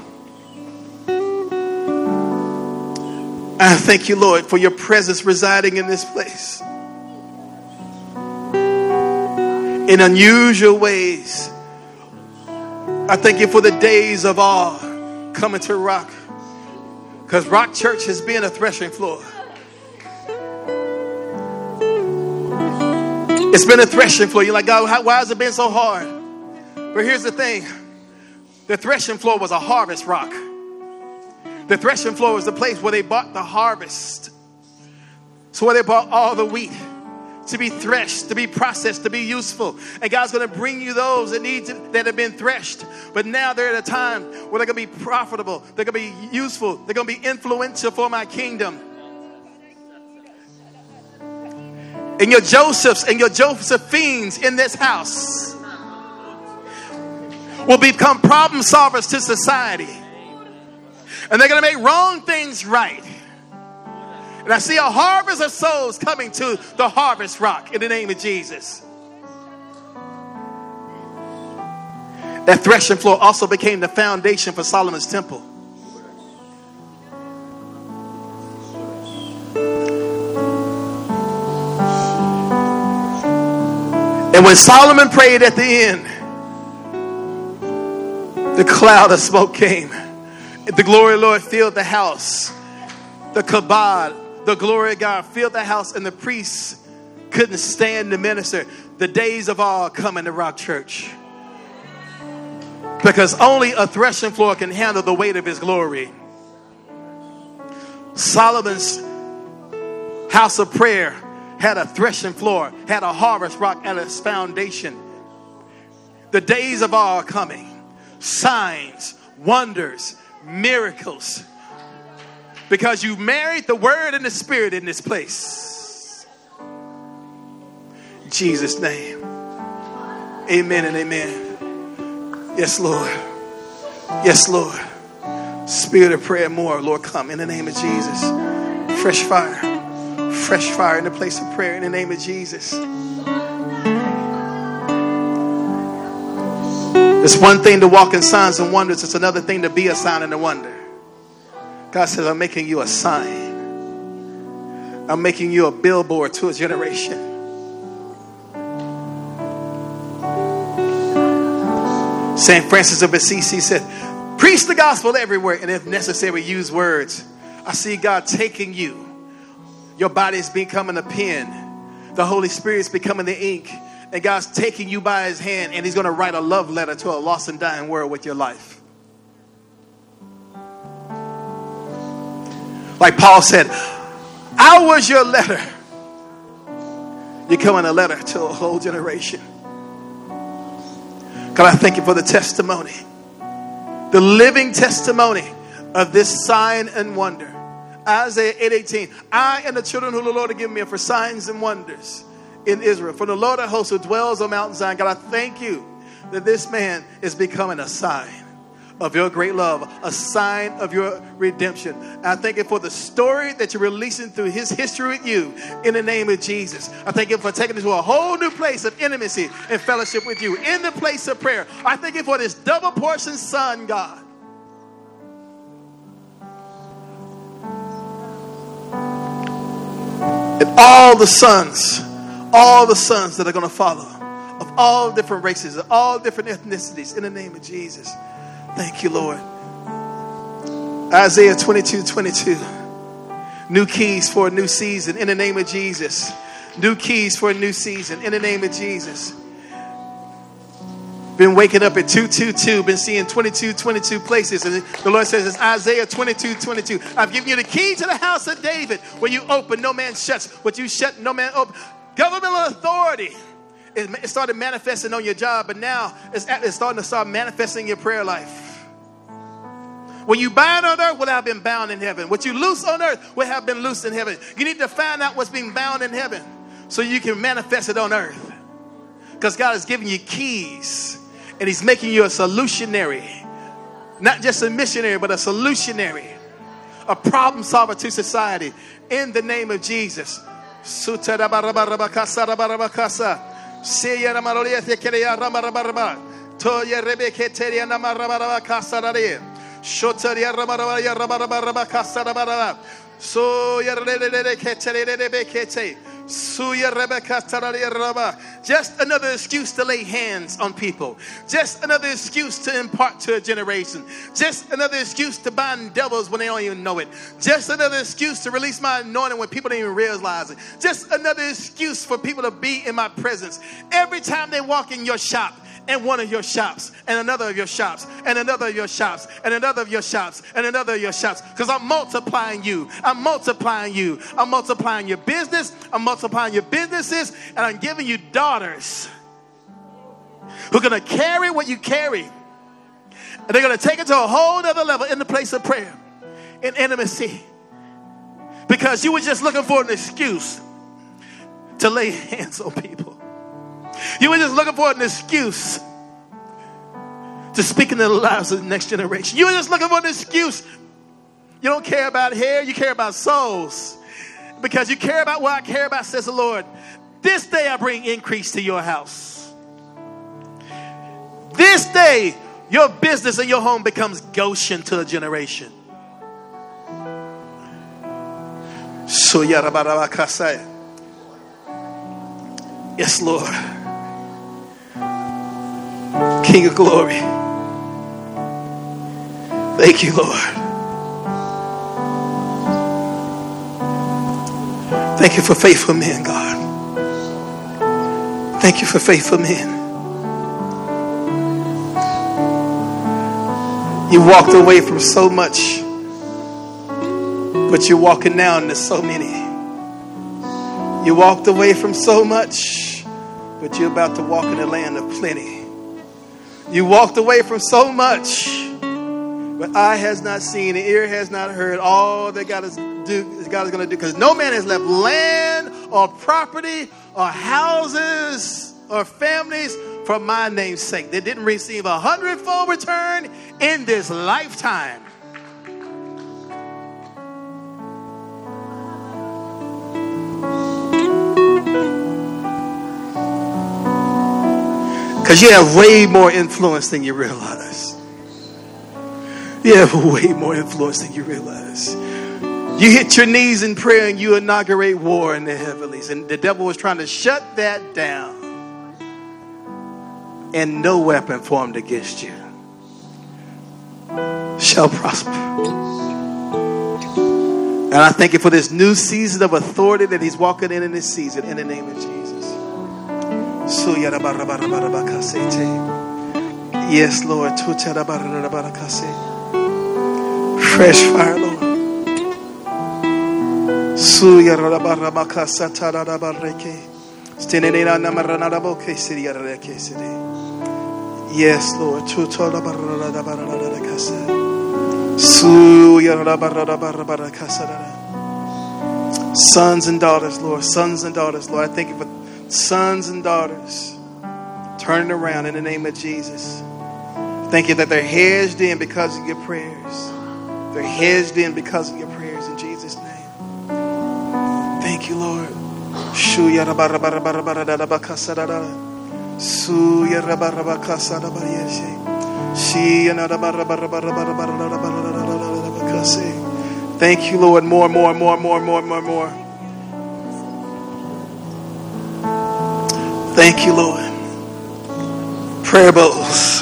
I thank you, Lord, for your presence residing in this place. In unusual ways. I thank you for the days of awe coming to Rock. Because Rock Church has been a threshing floor. It's been a threshing floor. You're like, God, how, why has it been so hard? But here's the thing. The threshing floor was a harvest rock. The threshing floor was the place where they bought the harvest. So where they bought all the wheat to be threshed, to be processed, to be useful. And God's going to bring you those that need to, that have been threshed. But now they're at a time where they're going to be profitable. They're going to be useful. They're going to be influential for my kingdom. And your Josephs and your Josephines in this house will become problem solvers to society. And they're going to make wrong things right. And I see a harvest of souls coming to the harvest rock in the name of Jesus. That threshing floor also became the foundation for Solomon's temple. And when Solomon prayed at the end, the cloud of smoke came. The glory of the Lord filled the house. The kabod, the glory of God filled the house, and the priests couldn't stand to minister. The days of awe come in the Rock Church. Because only a threshing floor can handle the weight of his glory. Solomon's house of prayer had a threshing floor, had a harvest rock at its foundation. The days of awe are coming. Signs, wonders, miracles. Because you married the word and the spirit in this place. In Jesus' name. Amen and amen. Yes, Lord. Yes, Lord. Spirit of prayer more, Lord, come in the name of Jesus. Fresh fire. Fresh fire in the place of prayer in the name of Jesus. It's one thing to walk in signs and wonders. It's another thing to be a sign and a wonder. God says, I'm making you a sign. I'm making you a billboard to a generation. Saint Francis of Assisi said, preach the gospel everywhere, and if necessary, use words. I see God taking you. Your body is becoming a pen. The Holy Spirit is becoming the ink. And God's taking you by his hand, and he's going to write a love letter to a lost and dying world with your life. Like Paul said, I was your letter. You're coming a letter to a whole generation. God, I thank you for the testimony. The living testimony of this sign and wonder. Isaiah eight eighteen. I and the children who the Lord has given me are for signs and wonders in Israel. For the Lord of hosts who dwells on Mount Zion. God, I thank you that this man is becoming a sign of your great love, a sign of your redemption. And I thank you for the story that you're releasing through his history with you in the name of Jesus. I thank you for taking us to a whole new place of intimacy and fellowship with you in the place of prayer. I thank you for this double portion son, God. And all the sons, all the sons that are going to follow, of all different races, of all different ethnicities, in the name of Jesus. Thank you, Lord. Isaiah twenty-two twenty-two. New keys for a new season in the name of Jesus. New keys for a new season in the name of Jesus. Been waking up at two two two. Been seeing twenty-two twenty-two places. And the Lord says it's Isaiah twenty-two twenty-two. I've given you the key to the house of David. When you open, no man shuts. What you shut, no man opens. Governmental authority. It started manifesting on your job, but now it's, it's starting to start manifesting in your prayer life. When you bind on earth will have been bound in heaven. What you loose on earth will have been loosed in heaven. You need to find out what's being bound in heaven so you can manifest it on earth. Because God is giving you keys, and he's making you a solutionary. Not just a missionary, but a solutionary. A problem solver to society in the name of Jesus. Seya Ramarolia Tekeria Ramarabara Toya Rebeke Teria Namarabara Casarare Shotaria Ramarabaya Ramarabara Casarabara Soya Rebekete Suya Rebecca Tararia Raba. Just another excuse to lay hands on people. Just another excuse to impart to a generation. Just another excuse to bind devils when they don't even know it. Just another excuse to release my anointing when people don't even realize it. Just another excuse for people to be in my presence. Every time they walk in your shop, and one of your shops, and another of your shops, and another of your shops, and another of your shops, and another of your shops. Because I'm multiplying you. I'm multiplying you. I'm multiplying your business. I'm multiplying your businesses. And I'm giving you daughters who are going to carry what you carry. And they're going to take it to a whole other level in the place of prayer, in intimacy. Because you were just looking for an excuse to lay hands on people. You were just looking for an excuse to speak into the lives of the next generation. You were just looking for an excuse. You don't care about hair, you care about souls. Because you care about what I care about, says the Lord. This day I bring increase to your house. This day, your business and your home becomes Goshen to a generation. So yes, Lord. King of glory. Thank you, Lord. Thank you for faithful men, God. Thank you for faithful men. You walked away from so much, but you're walking now into so many. You walked away from so much, but you're about to walk in the land of plenty. You walked away from so much, But eye has not seen, and ear has not heard all that God is do. God is going to do, because no man has left land or property or houses or families for my name's sake. They didn't receive a hundredfold return in this lifetime. Because you have way more influence than you realize. You have way more influence than you realize. You hit your knees in prayer and you inaugurate war in the heavenlies. And the devil was trying to shut that down. And no weapon formed against you shall prosper. And I thank you for this new season of authority that he's walking in in this season, in the name of Jesus. Yes, Lord. Fresh fire, Lord. Yes, Lord. Sons and daughters, Lord. Sons and daughters, Lord. I thank you for sons and daughters turning around in the name of Jesus. Thank you that they're hedged in because of your prayers. They're hedged in because of your prayers in Jesus' name. Thank you, Lord. Thank you, Lord. More, more, more, more, more, more, more. Thank you, Lord. Prayer bowls.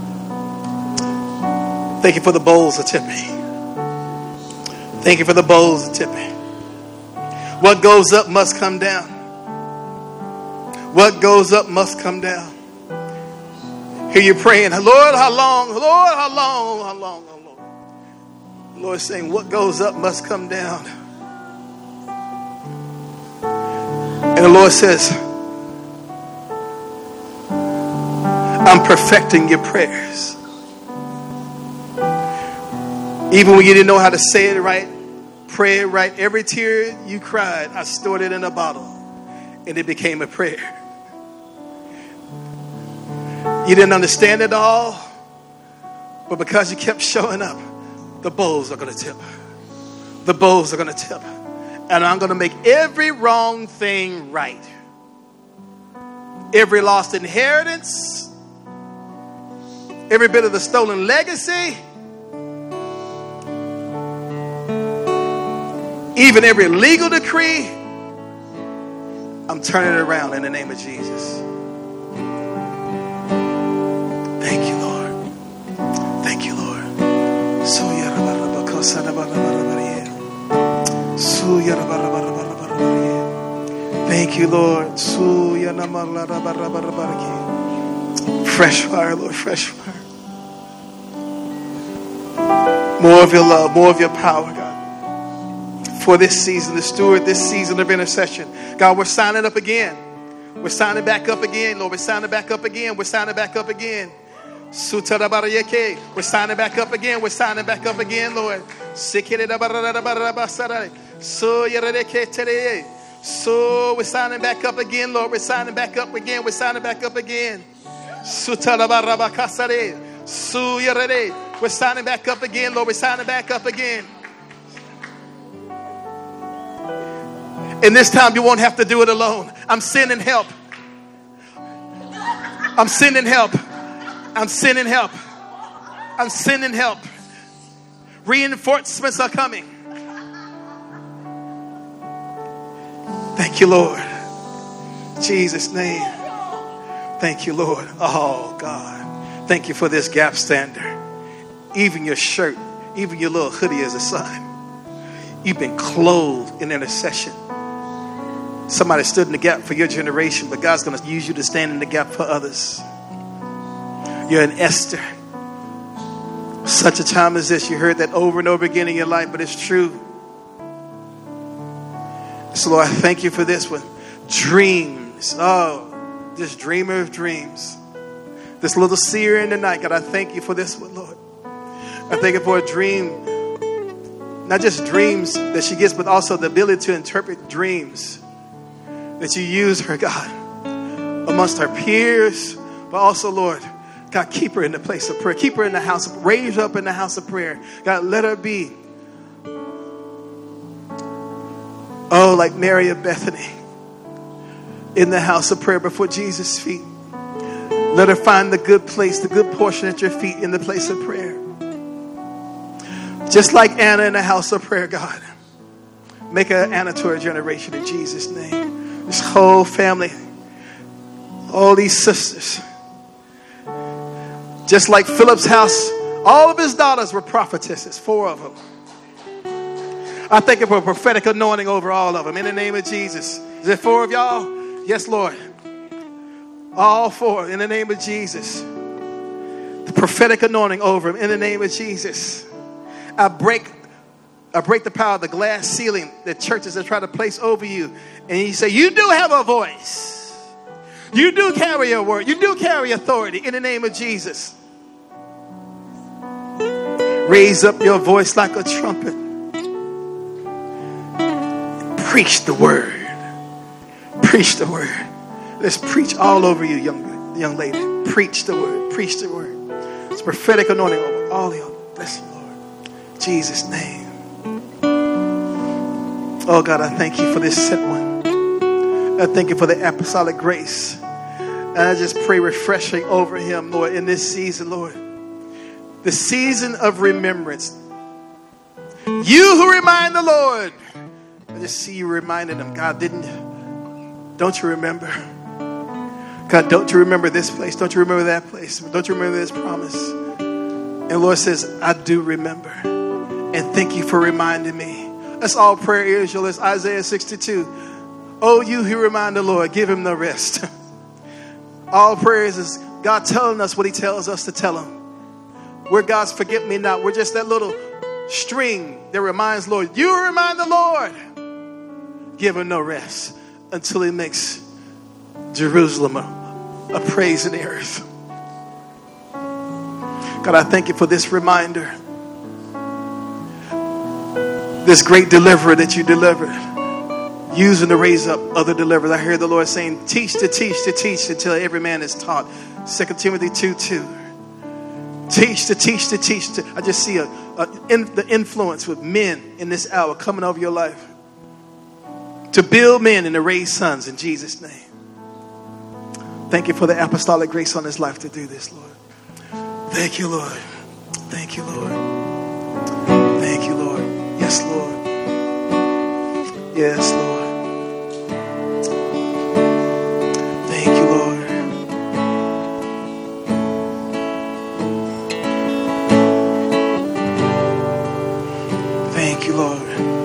Thank you for the bowls of tipping. Thank you for the bowls of tipping. What goes up must come down. What goes up must come down. Hear you praying, Lord, how long? Lord, how long? How long? How long? The Lord is saying, what goes up must come down. And the Lord says, I'm perfecting your prayers. Even when you didn't know how to say it right, pray it right, every tear you cried, I stored it in a bottle and it became a prayer. You didn't understand it all, but because you kept showing up, the bowls are going to tip. The bowls are going to tip. And I'm going to make every wrong thing right. Every lost inheritance, every bit of the stolen legacy, even every legal decree, I'm turning it around in the name of Jesus. Thank you, Lord. Thank you, Lord. Thank you, Lord. Fresh fire, Lord. Fresh fire. More of your love, more of your power, God. For this season, the steward, this season of intercession. God, we're signing up again. We're signing back up again, Lord. We're signing back up again. We're signing back up again. We're signing back up again. We're signing back up again, Lord. So we're signing back up again, Lord. We're signing back up again. We're signing back up again. We're signing back up again, Lord. We're signing back up again. And this time you won't have to do it alone. I'm sending help. I'm sending help. I'm sending help. I'm sending help. Reinforcements are coming. Thank you, Lord. In Jesus' name. Thank you, Lord. Oh, God. Thank you for this gap stander. Even your shirt, even your little hoodie is a sign. You've been clothed in intercession. Somebody stood in the gap for your generation, but God's going to use you to stand in the gap for others. You're an Esther. Such a time as this. You heard that over and over again in your life, but it's true. So, Lord, I thank you for this one. Dreams. Oh, this dreamer of dreams. This little seer in the night. God, I thank you for this one, Lord. I thank you for a dream, not just dreams that she gets, but also the ability to interpret dreams. That you use her, God, amongst her peers, but also, Lord, God, keep her in the place of prayer. Keep her in the house of, raise her up in the house of prayer. God, let her be, oh, like Mary of Bethany, in the house of prayer before Jesus' feet. Let her find the good place, the good portion at your feet in the place of prayer. Just like Anna in the house of prayer, God. Make her Anna to her generation in Jesus' name. This whole family, all these sisters. Just like Philip's house, all of his daughters were prophetesses, four of them. I thank you for a prophetic anointing over all of them in the name of Jesus. Is there four of y'all? Yes, Lord. All four in the name of Jesus. The prophetic anointing over them in the name of Jesus. I break I break the power of the glass ceiling that churches are trying to place over you. And you say, you do have a voice. You do carry a word. You do carry authority in the name of Jesus. Raise up your voice like a trumpet. Preach the word. Preach the word. Let's preach all over you, young, young lady. Preach the word. Preach the word. It's prophetic anointing over all of you. Bless you, Lord. In Jesus' name. Oh, God, I thank you for this sent one. I thank you for the apostolic grace. And I just pray refreshing over him, Lord, in this season, Lord. The season of remembrance. You who remind the Lord. I just see you reminding him, God, didn't, don't you remember? God, don't you remember this place? Don't you remember that place? Don't you remember this promise? And the Lord says, I do remember. And thank you for reminding me. That's all prayer is, y'all. It's Isaiah sixty-two. Oh, you who remind the Lord, give him no rest. All prayers is God telling us what he tells us to tell him. We're God's forget me not. We're just that little string that reminds Lord, you remind the Lord. Give him no rest until he makes Jerusalem a, a praise in the earth. God, I thank you for this reminder. This great deliverer that you delivered. Using to raise up other deliverers. I hear the Lord saying, teach to teach to teach until every man is taught. Second Timothy two two. Teach to teach to teach. To, I just see a, a in, the influence with men in this hour coming over your life. To build men and to raise sons in Jesus' name. Thank you for the apostolic grace on his life to do this, Lord. Thank you, Lord. Thank you, Lord. Thank you, Lord. Yes, Lord. Yes, Lord. Thank you, Lord. Thank you, Lord.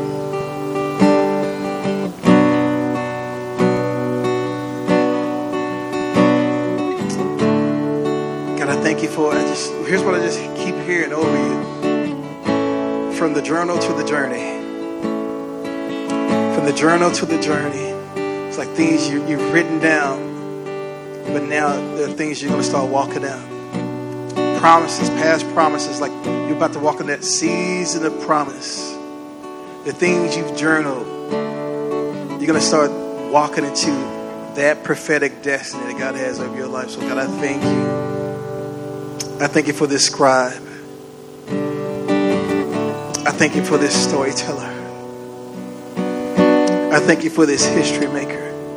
God, I thank you for it. I just here's what I just keep hearing over you. From the journal to the journey. From the journal to the journey. It's like things you, you've written down, but now there are things you're going to start walking out. Promises, past promises, like you're about to walk in that season of promise. The things you've journaled, you're going to start walking into that prophetic destiny that God has over your life. So God, I thank you. I thank you for this scribe. I thank you for this storyteller. I thank you for this history maker.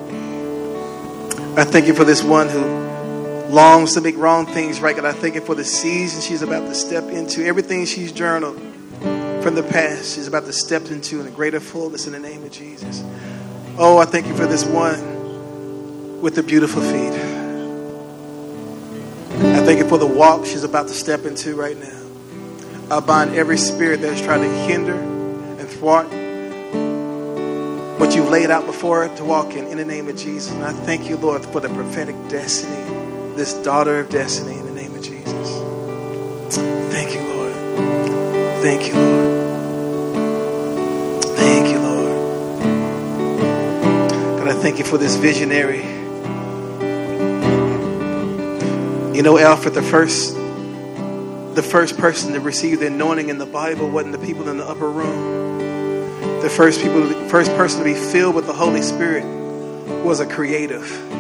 I thank you for this one who longs to make wrong things right. God, I thank you for the season she's about to step into. Everything she's journaled from the past, she's about to step into in a greater fullness in the name of Jesus. Oh, I thank you for this one with the beautiful feet. I thank you for the walk she's about to step into right now. I bind every spirit that is trying to hinder and thwart what you've laid out before her to walk in, in the name of Jesus. And I thank you, Lord, for the prophetic destiny, this daughter of destiny, in the name of Jesus. Thank you, Lord. Thank you, Lord. Thank you, Lord. God, I thank you for this visionary. You know, Alfred, the first the first person to receive the anointing in the Bible wasn't the people in the upper room. The first people, the first person to be filled with the Holy Spirit was a creative.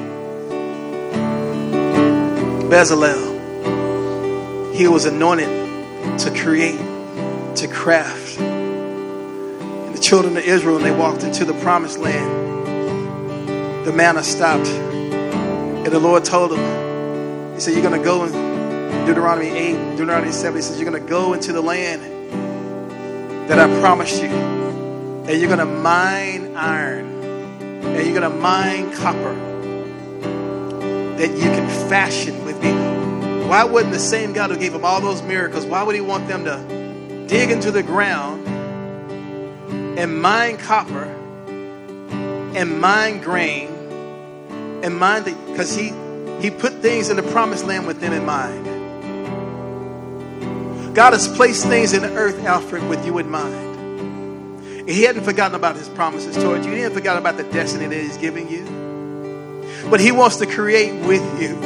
Bezalel. He was anointed to create, to craft. And the children of Israel, when they walked into the promised land, the manna stopped. And the Lord told them, he said, you're going to go in Deuteronomy eight, Deuteronomy seven, he says, you're going to go into the land that I promised you. And you're going to mine iron. And you're going to mine copper. That you can fashion with me. Why wouldn't the same God who gave them all those miracles, why would he want them to dig into the ground and mine copper and mine grain and mine the, because he, he put things in the promised land with them in mind. God has placed things in the earth, Alfred, with you in mind. He hadn't forgotten about his promises towards you. He hadn't forgotten about the destiny that he's giving you. But he wants to create with you.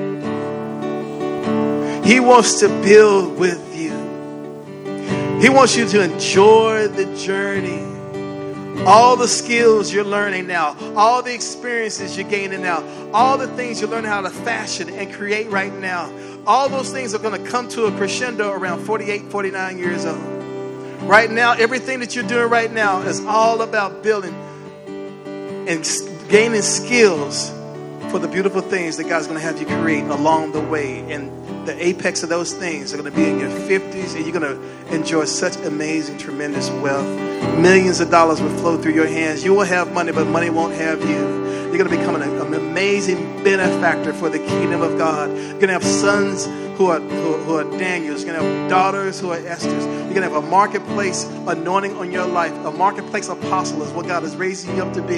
He wants to build with you. He wants you to enjoy the journey. All the skills you're learning now, all the experiences you're gaining now, all the things you're learning how to fashion and create right now, all those things are going to come to a crescendo around forty-eight, forty-nine years old. Right now, everything that you're doing right now is all about building and gaining skills for the beautiful things that God's going to have you create along the way. And the apex of those things are going to be in your fifties, and you're going to enjoy such amazing, tremendous wealth. Millions of dollars will flow through your hands. You will have money, but money won't have you. You're going to become an, an amazing benefactor for the kingdom of God. You're going to have sons who are, who, who are Daniels. You're going to have daughters who are Esthers. You're going to have a marketplace anointing on your life. A marketplace apostle is what God is raising you up to be.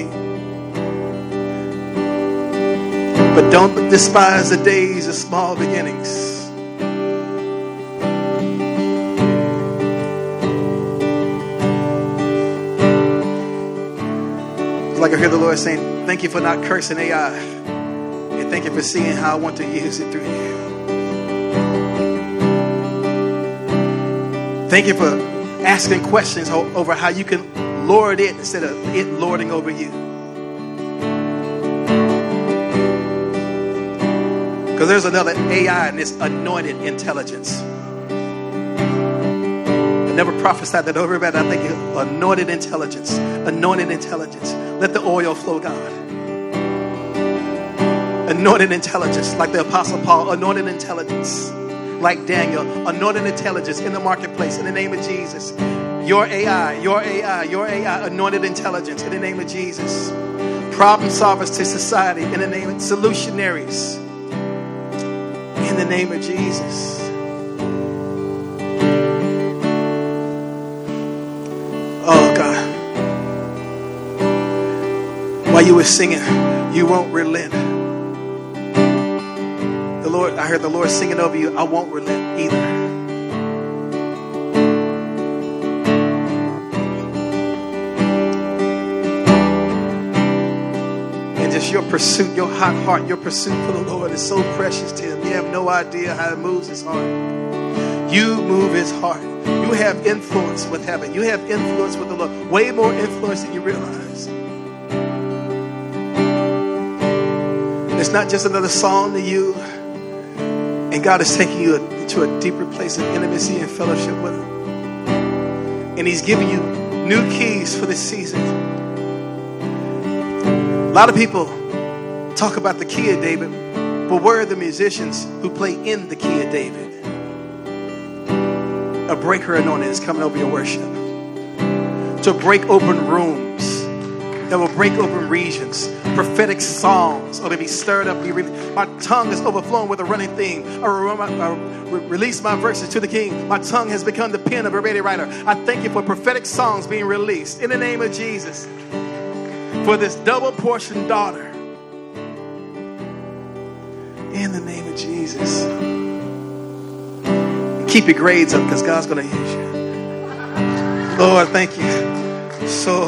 But don't despise the days of small beginnings. It's like I hear the Lord saying, thank you for not cursing A I. And thank you for seeing how I want to use it through you. Thank you for asking questions over how you can lord it instead of it lording over you. Because there's another A I, and it's anointed intelligence. I never prophesied that over everybody. I think anointed intelligence. Anointed intelligence. Let the oil flow, God. Anointed intelligence, like the Apostle Paul. Anointed intelligence, like Daniel. Anointed intelligence in the marketplace in the name of Jesus. Your A I, your A I, your A I. Anointed intelligence in the name of Jesus. Problem solvers to society in the name of solutionaries. In the name of Jesus. Oh God. While you were singing, you won't relent. The Lord, I heard the Lord singing over you, I won't relent either. And just your pursuit, your hot heart, your pursuit for the Lord is so precious to him. You have no idea how it moves his heart. You move his heart. You have influence with heaven. You have influence with the Lord. Way more influence than you realize. It's not just another song to you. And God is taking you to a deeper place of intimacy and fellowship with him. And he's giving you new keys for this season. A lot of people talk about the key of David, but where are the musicians who play in the key of David? A breaker anointing is coming over your worship. To break open rooms. That will break open regions. Prophetic songs are to be stirred up. Be re- my tongue is overflowing with a running theme. I, re- I re- release my verses to the King. My tongue has become the pen of a ready writer. I thank you for prophetic songs being released in the name of Jesus. For this double portion daughter. In the name of Jesus. Keep your grades up because God's going to use you. Lord, thank you. So,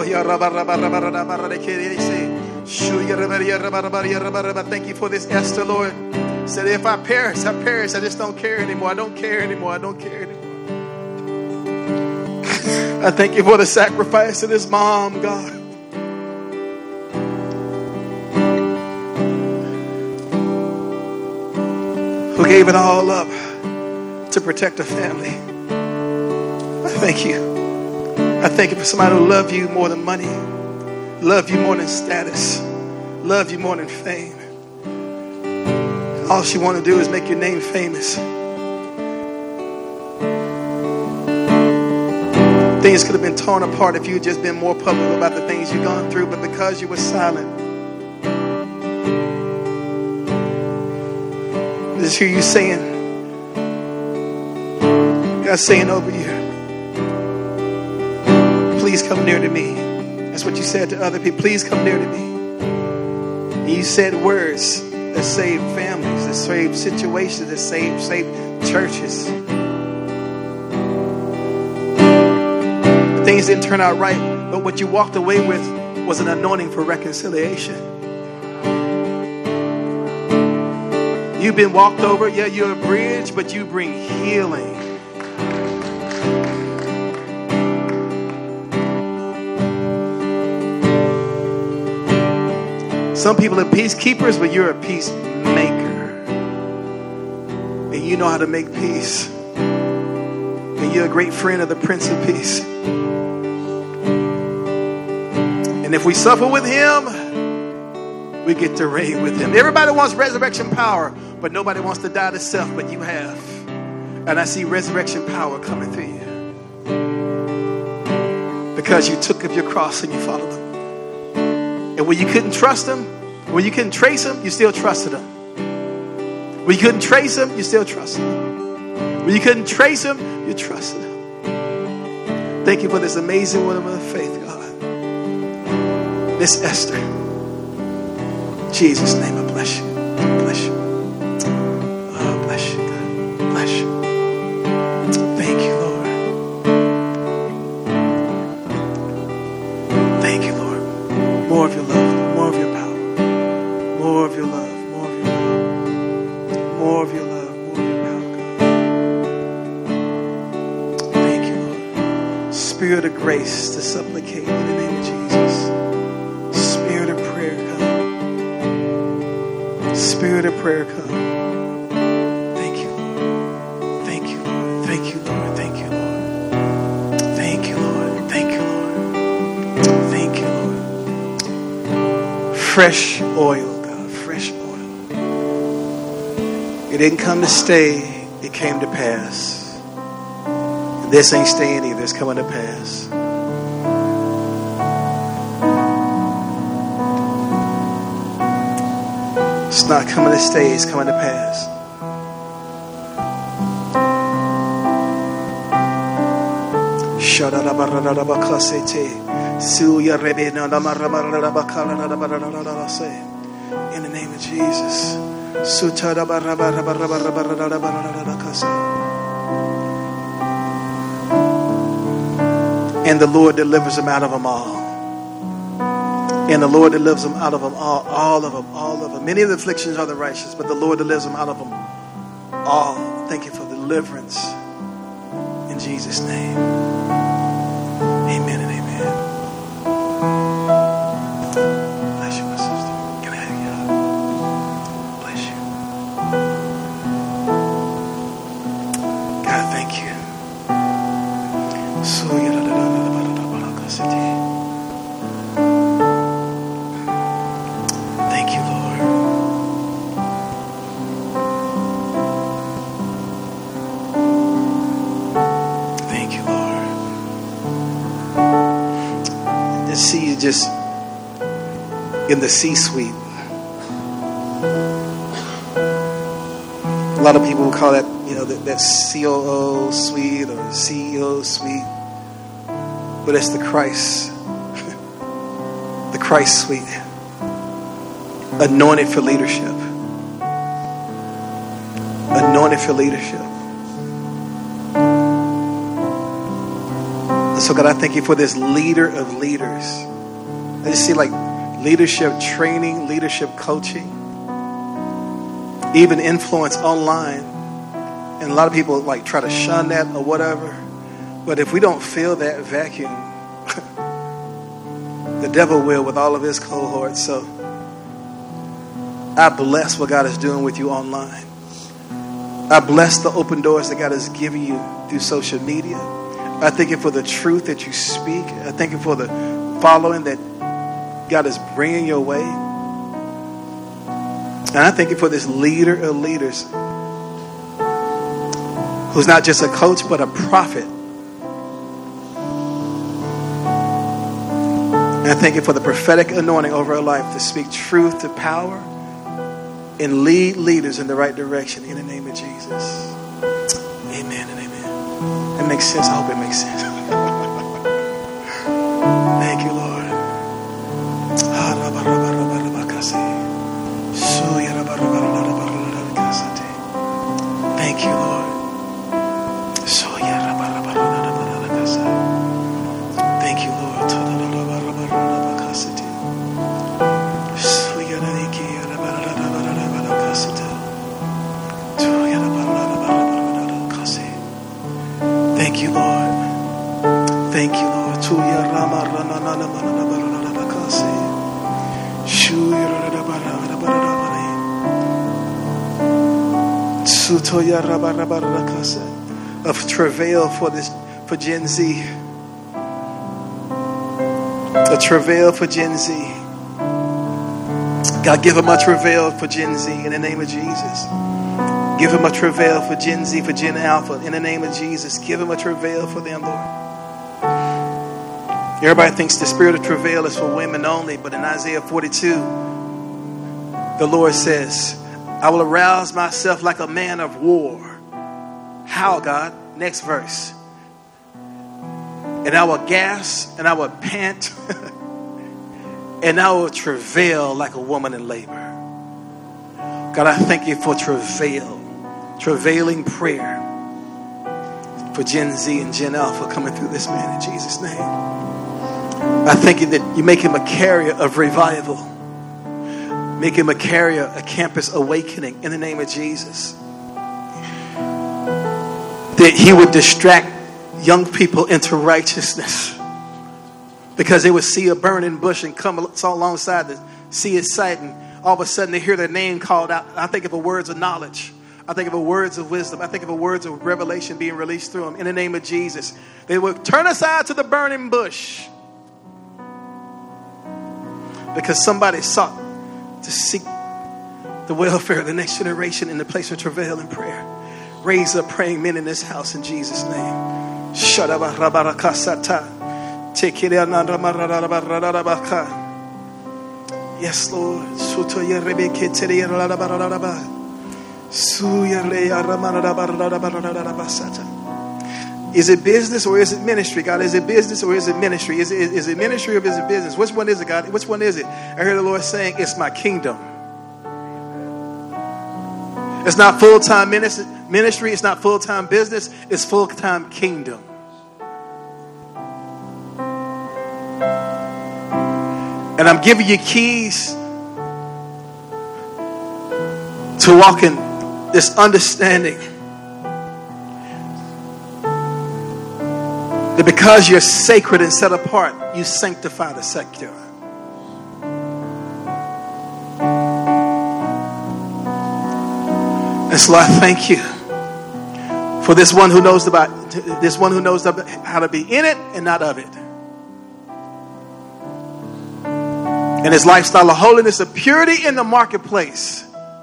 thank you for this Esther, Lord. Said, if I perish, I perish. I just don't care anymore. I don't care anymore. I don't care anymore. I thank you for the sacrifice of this mom, God. Who gave it all up to protect her family. I thank you. I thank you for somebody who love you more than money, love you more than status, love you more than fame. All she want to do is make your name famous. Things could have been torn apart if you had just been more public about the things you've gone through, but because you were silent, I just hear you saying, God's saying over you, please come near to me. That's what you said to other people. Please come near to me. And you said words that save families, that save situations, that save, save churches. Things didn't turn out right, but what you walked away with was an anointing for reconciliation. You've been walked over. Yeah, you're a bridge, but you bring healing. Some people are peacekeepers, but you're a peacemaker. And you know how to make peace. And you're a great friend of the Prince of Peace. And if we suffer with him, we get to reign with him. Everybody wants resurrection power, but nobody wants to die to self, but you have. And I see resurrection power coming through you. Because you took up your cross and you followed him. And when you couldn't trust him, when you couldn't trace him, you still trusted him. When you couldn't trace him, you still trusted him. When you couldn't trace him, you trusted him. Thank you for this amazing woman of faith, God. Miss Esther. In Jesus' name, I bless you. Bless you. Oh, bless you, God. Bless you. Thank you, Lord. Thank you, Lord. More of your love, more of your power, more of your love, more of your power, more of your love, more of your power, God. Thank you, Lord. Spirit of grace to supplicate in the name of Jesus. Spirit of prayer, come. Spirit of prayer, come. Thank you, Lord. Thank you, Lord. Thank you, Lord. Thank you, Lord. Thank you, Lord. Thank you, Lord. Thank you, Lord. Fresh oil, God. Fresh oil. It didn't come to stay. It came to pass. This ain't staying either. It's coming to pass. It's not coming to stay. It's coming to pass. In the name of Jesus. And the Lord delivers them out of them all. And the Lord delivers them out of them all. All of them. All of them. Many of the afflictions are the righteous, but the Lord delivers them out of them all. Thank you for deliverance. In Jesus' name. Amen and amen. Bless you, my sister. Can I have you up? Bless you. God, thank you. So you Thank you, Lord. Thank you, Lord. I see you just in the C-suite. A lot of people call that, you know, that, that C O O suite or C E O suite. But it's the Christ. The Christ suite. Anointed for leadership. Anointed for leadership. So God, I thank you for this leader of leaders. I just see like leadership training, leadership coaching. even influence online. And a lot of people like try to shun that or whatever. But if we don't fill that vacuum, the devil will with all of his cohorts. So I bless what God is doing with you online. I bless the open doors that God is giving you through social media. I thank you for the truth that you speak. I thank you for the following that God is bringing your way. And I thank you for this leader of leaders who's not just a coach, but a prophet. And I thank you for the prophetic anointing over her life to speak truth to power and lead leaders in the right direction in the name of Jesus. Amen and amen. That makes sense. I hope it makes sense. Thank you, Lord. Thank you, Lord. Thank you, Lord. Thank you, Lord. Thank you, Lord. Of travail for this, for Gen Z. A travail for Gen Z. God, give them a travail for Gen Z in the name of Jesus. Give them a travail for Gen Z, for Gen Alpha in the name of Jesus. Give them a travail for them, Lord. Everybody thinks the spirit of travail is for women only, but in Isaiah forty-two, the Lord says, I will arouse myself like a man of war. How, God? Next verse. And I will gasp and I will pant and I will travail like a woman in labor. God, I thank you for travail, travailing prayer for Gen Z and Gen Alpha coming through this man in Jesus' name. I thank you that you make him a carrier of revival. Make him a carrier, a campus awakening in the name of Jesus. That he would distract young people into righteousness because they would see a burning bush and come alongside to see its sight, and all of a sudden they hear their name called out. I think of the words of knowledge. I think of the words of wisdom. I think of the words of revelation being released through them in the name of Jesus. They would turn aside to the burning bush because somebody sought to seek the welfare of the next generation in the place of travail and prayer. Raise up praying men in this house in Jesus' name. Yes, Lord. Is it business or is it ministry, God? Is it business or is it ministry? Is it, is it ministry or is it business? Which one is it, God? Which one is it? I hear the Lord saying, it's my kingdom. It's not full-time ministry. It's not full-time business. It's full-time kingdom. And I'm giving you keys to walk in this understanding that because you're sacred and set apart, you sanctify the secular. And so I thank you for this one who knows about this one who knows how to be in it and not of it. And his lifestyle of holiness, of purity in the marketplace.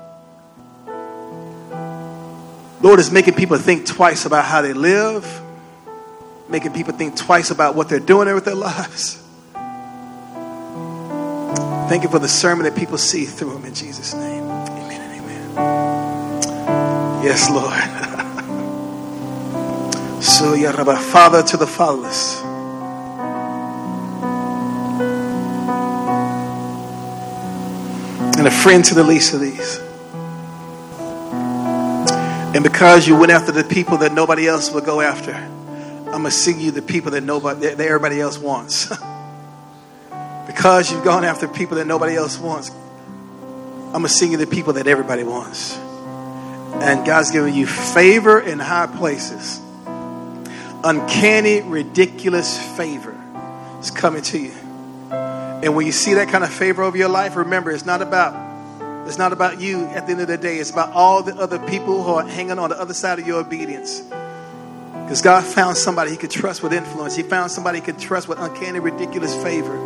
Lord is making people think twice about how they live. Making people think twice about what they're doing with their lives. Thank you for the sermon that people see through him in Jesus' name. Amen and amen. Yes, Lord. So, Ya Rabbi, Father to the fatherless. And a friend to the least of these. And because you went after the people that nobody else will go after, I'm going to sing you the people that nobody, that everybody else wants. Because you've gone after people that nobody else wants, I'm going to sing you the people that everybody wants. And God's giving you favor in high places. Uncanny, ridiculous favor is coming to you. And when you see that kind of favor over your life, remember, it's not about it's not about you at the end of the day. It's about all the other people who are hanging on the other side of your obedience. Because God found somebody he could trust with influence. He found somebody he could trust with uncanny, ridiculous favor.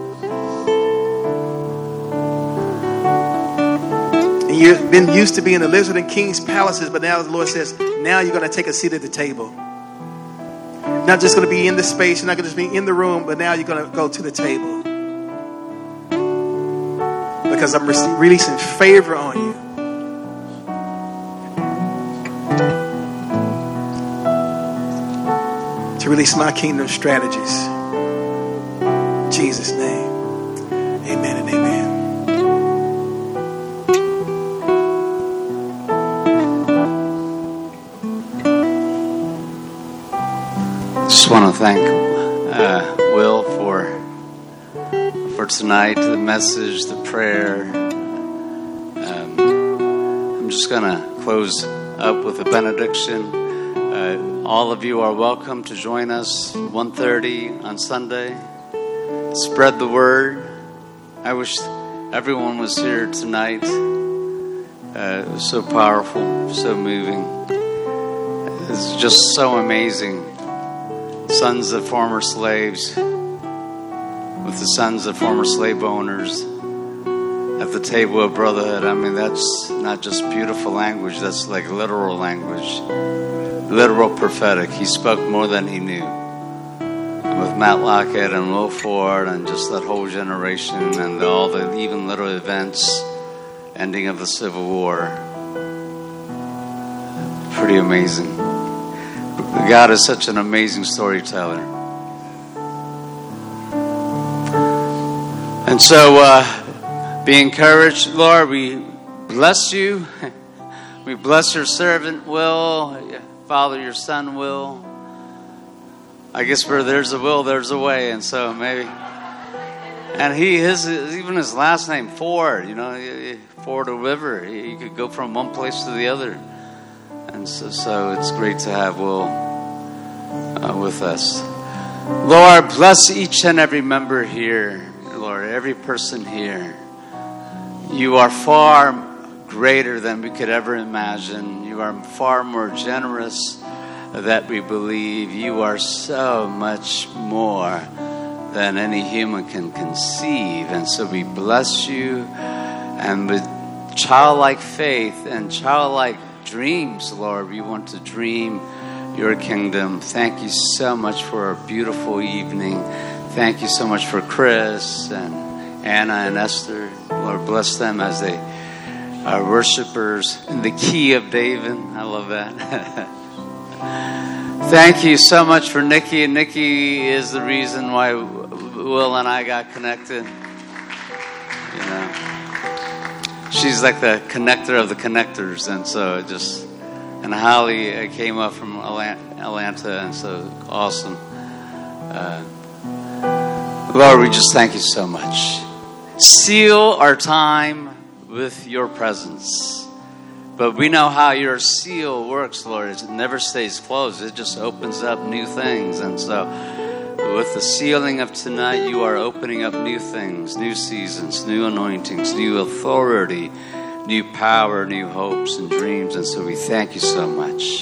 And you've been used to being the lizard and king's palaces, but now the Lord says, now you're going to take a seat at the table. Not just going to be in the space, you're not going to just be in the room, but now you're going to go to the table. Because I'm re- releasing favor on you. To release my kingdom strategies. In Jesus' name. Amen and amen. Just want to thank uh, Will for for tonight, the message, the prayer. Um, I'm just going to close up with a benediction. Uh, all of you are welcome to join us one thirty on Sunday. Spread the word. I wish everyone was here tonight. Uh, it was so powerful, so moving. It's just so amazing. Sons of former slaves with the sons of former slave owners at the table of brotherhood. I mean, that's not just beautiful language. That's like literal language. Literal prophetic. He spoke more than he knew. With Matt Lockett and Will Ford and just that whole generation and all the even little events, ending of the Civil War. Pretty amazing. God is such an amazing storyteller. And so, uh, be encouraged. Lord, we bless you. We bless your servant, Will. Father, your son, Will. I guess where there's a will, there's a way. And so maybe. And he, his, even his last name, Ford, you know, Ford or River. He could go from one place to the other. And so, so it's great to have Will uh, with us. Lord, bless each and every member here. Lord, every person here. You are far greater than we could ever imagine. You are far more generous than we believe. You are so much more than any human can conceive. And so we bless you. And with childlike faith and childlike dreams, Lord, we want to dream your kingdom. Thank you so much for a beautiful evening. Thank you so much for Chris and Anna and Esther. Lord, bless them as they are worshipers in the key of David. I love that. Thank you so much for Nikki. And Nikki is the reason why Will and I got connected. You know, she's like the connector of the connectors. And so it just, and Holly came up from Atlanta, and so awesome. Uh, Lord, we just thank you so much. Seal our time with your presence. But we know how your seal works, Lord. It never stays closed. It just opens up new things. And so with the sealing of tonight, you are opening up new things, new seasons, new anointings, new authority, new power, new hopes and dreams. And so we thank you so much.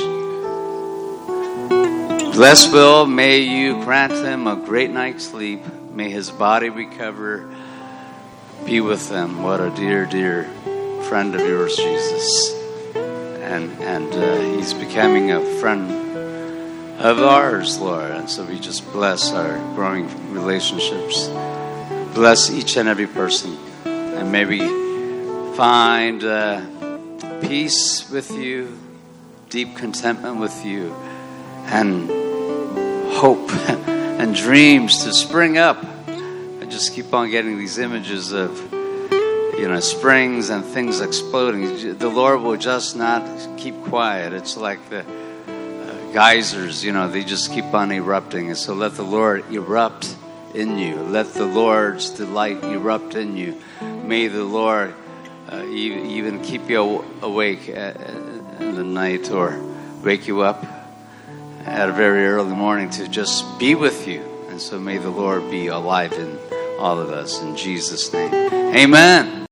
Bless Will. May you grant him a great night's sleep. May his body recover. Be with them. What a dear, dear friend of yours, Jesus. And and uh, he's becoming a friend of ours, Lord. And so we just bless our growing relationships. Bless each and every person. And may we find uh, peace with you, deep contentment with you, and hope and dreams to spring up. I just keep on getting these images of, you know, springs and things exploding. The Lord will just not keep quiet. It's like the uh, geysers, you know, they just keep on erupting. And so let the Lord erupt in you. Let the Lord's delight erupt in you. May the Lord uh, even keep you awake in the night or wake you up at a very early morning to just be with you. And so may the Lord be alive in all of us. In Jesus' name, amen.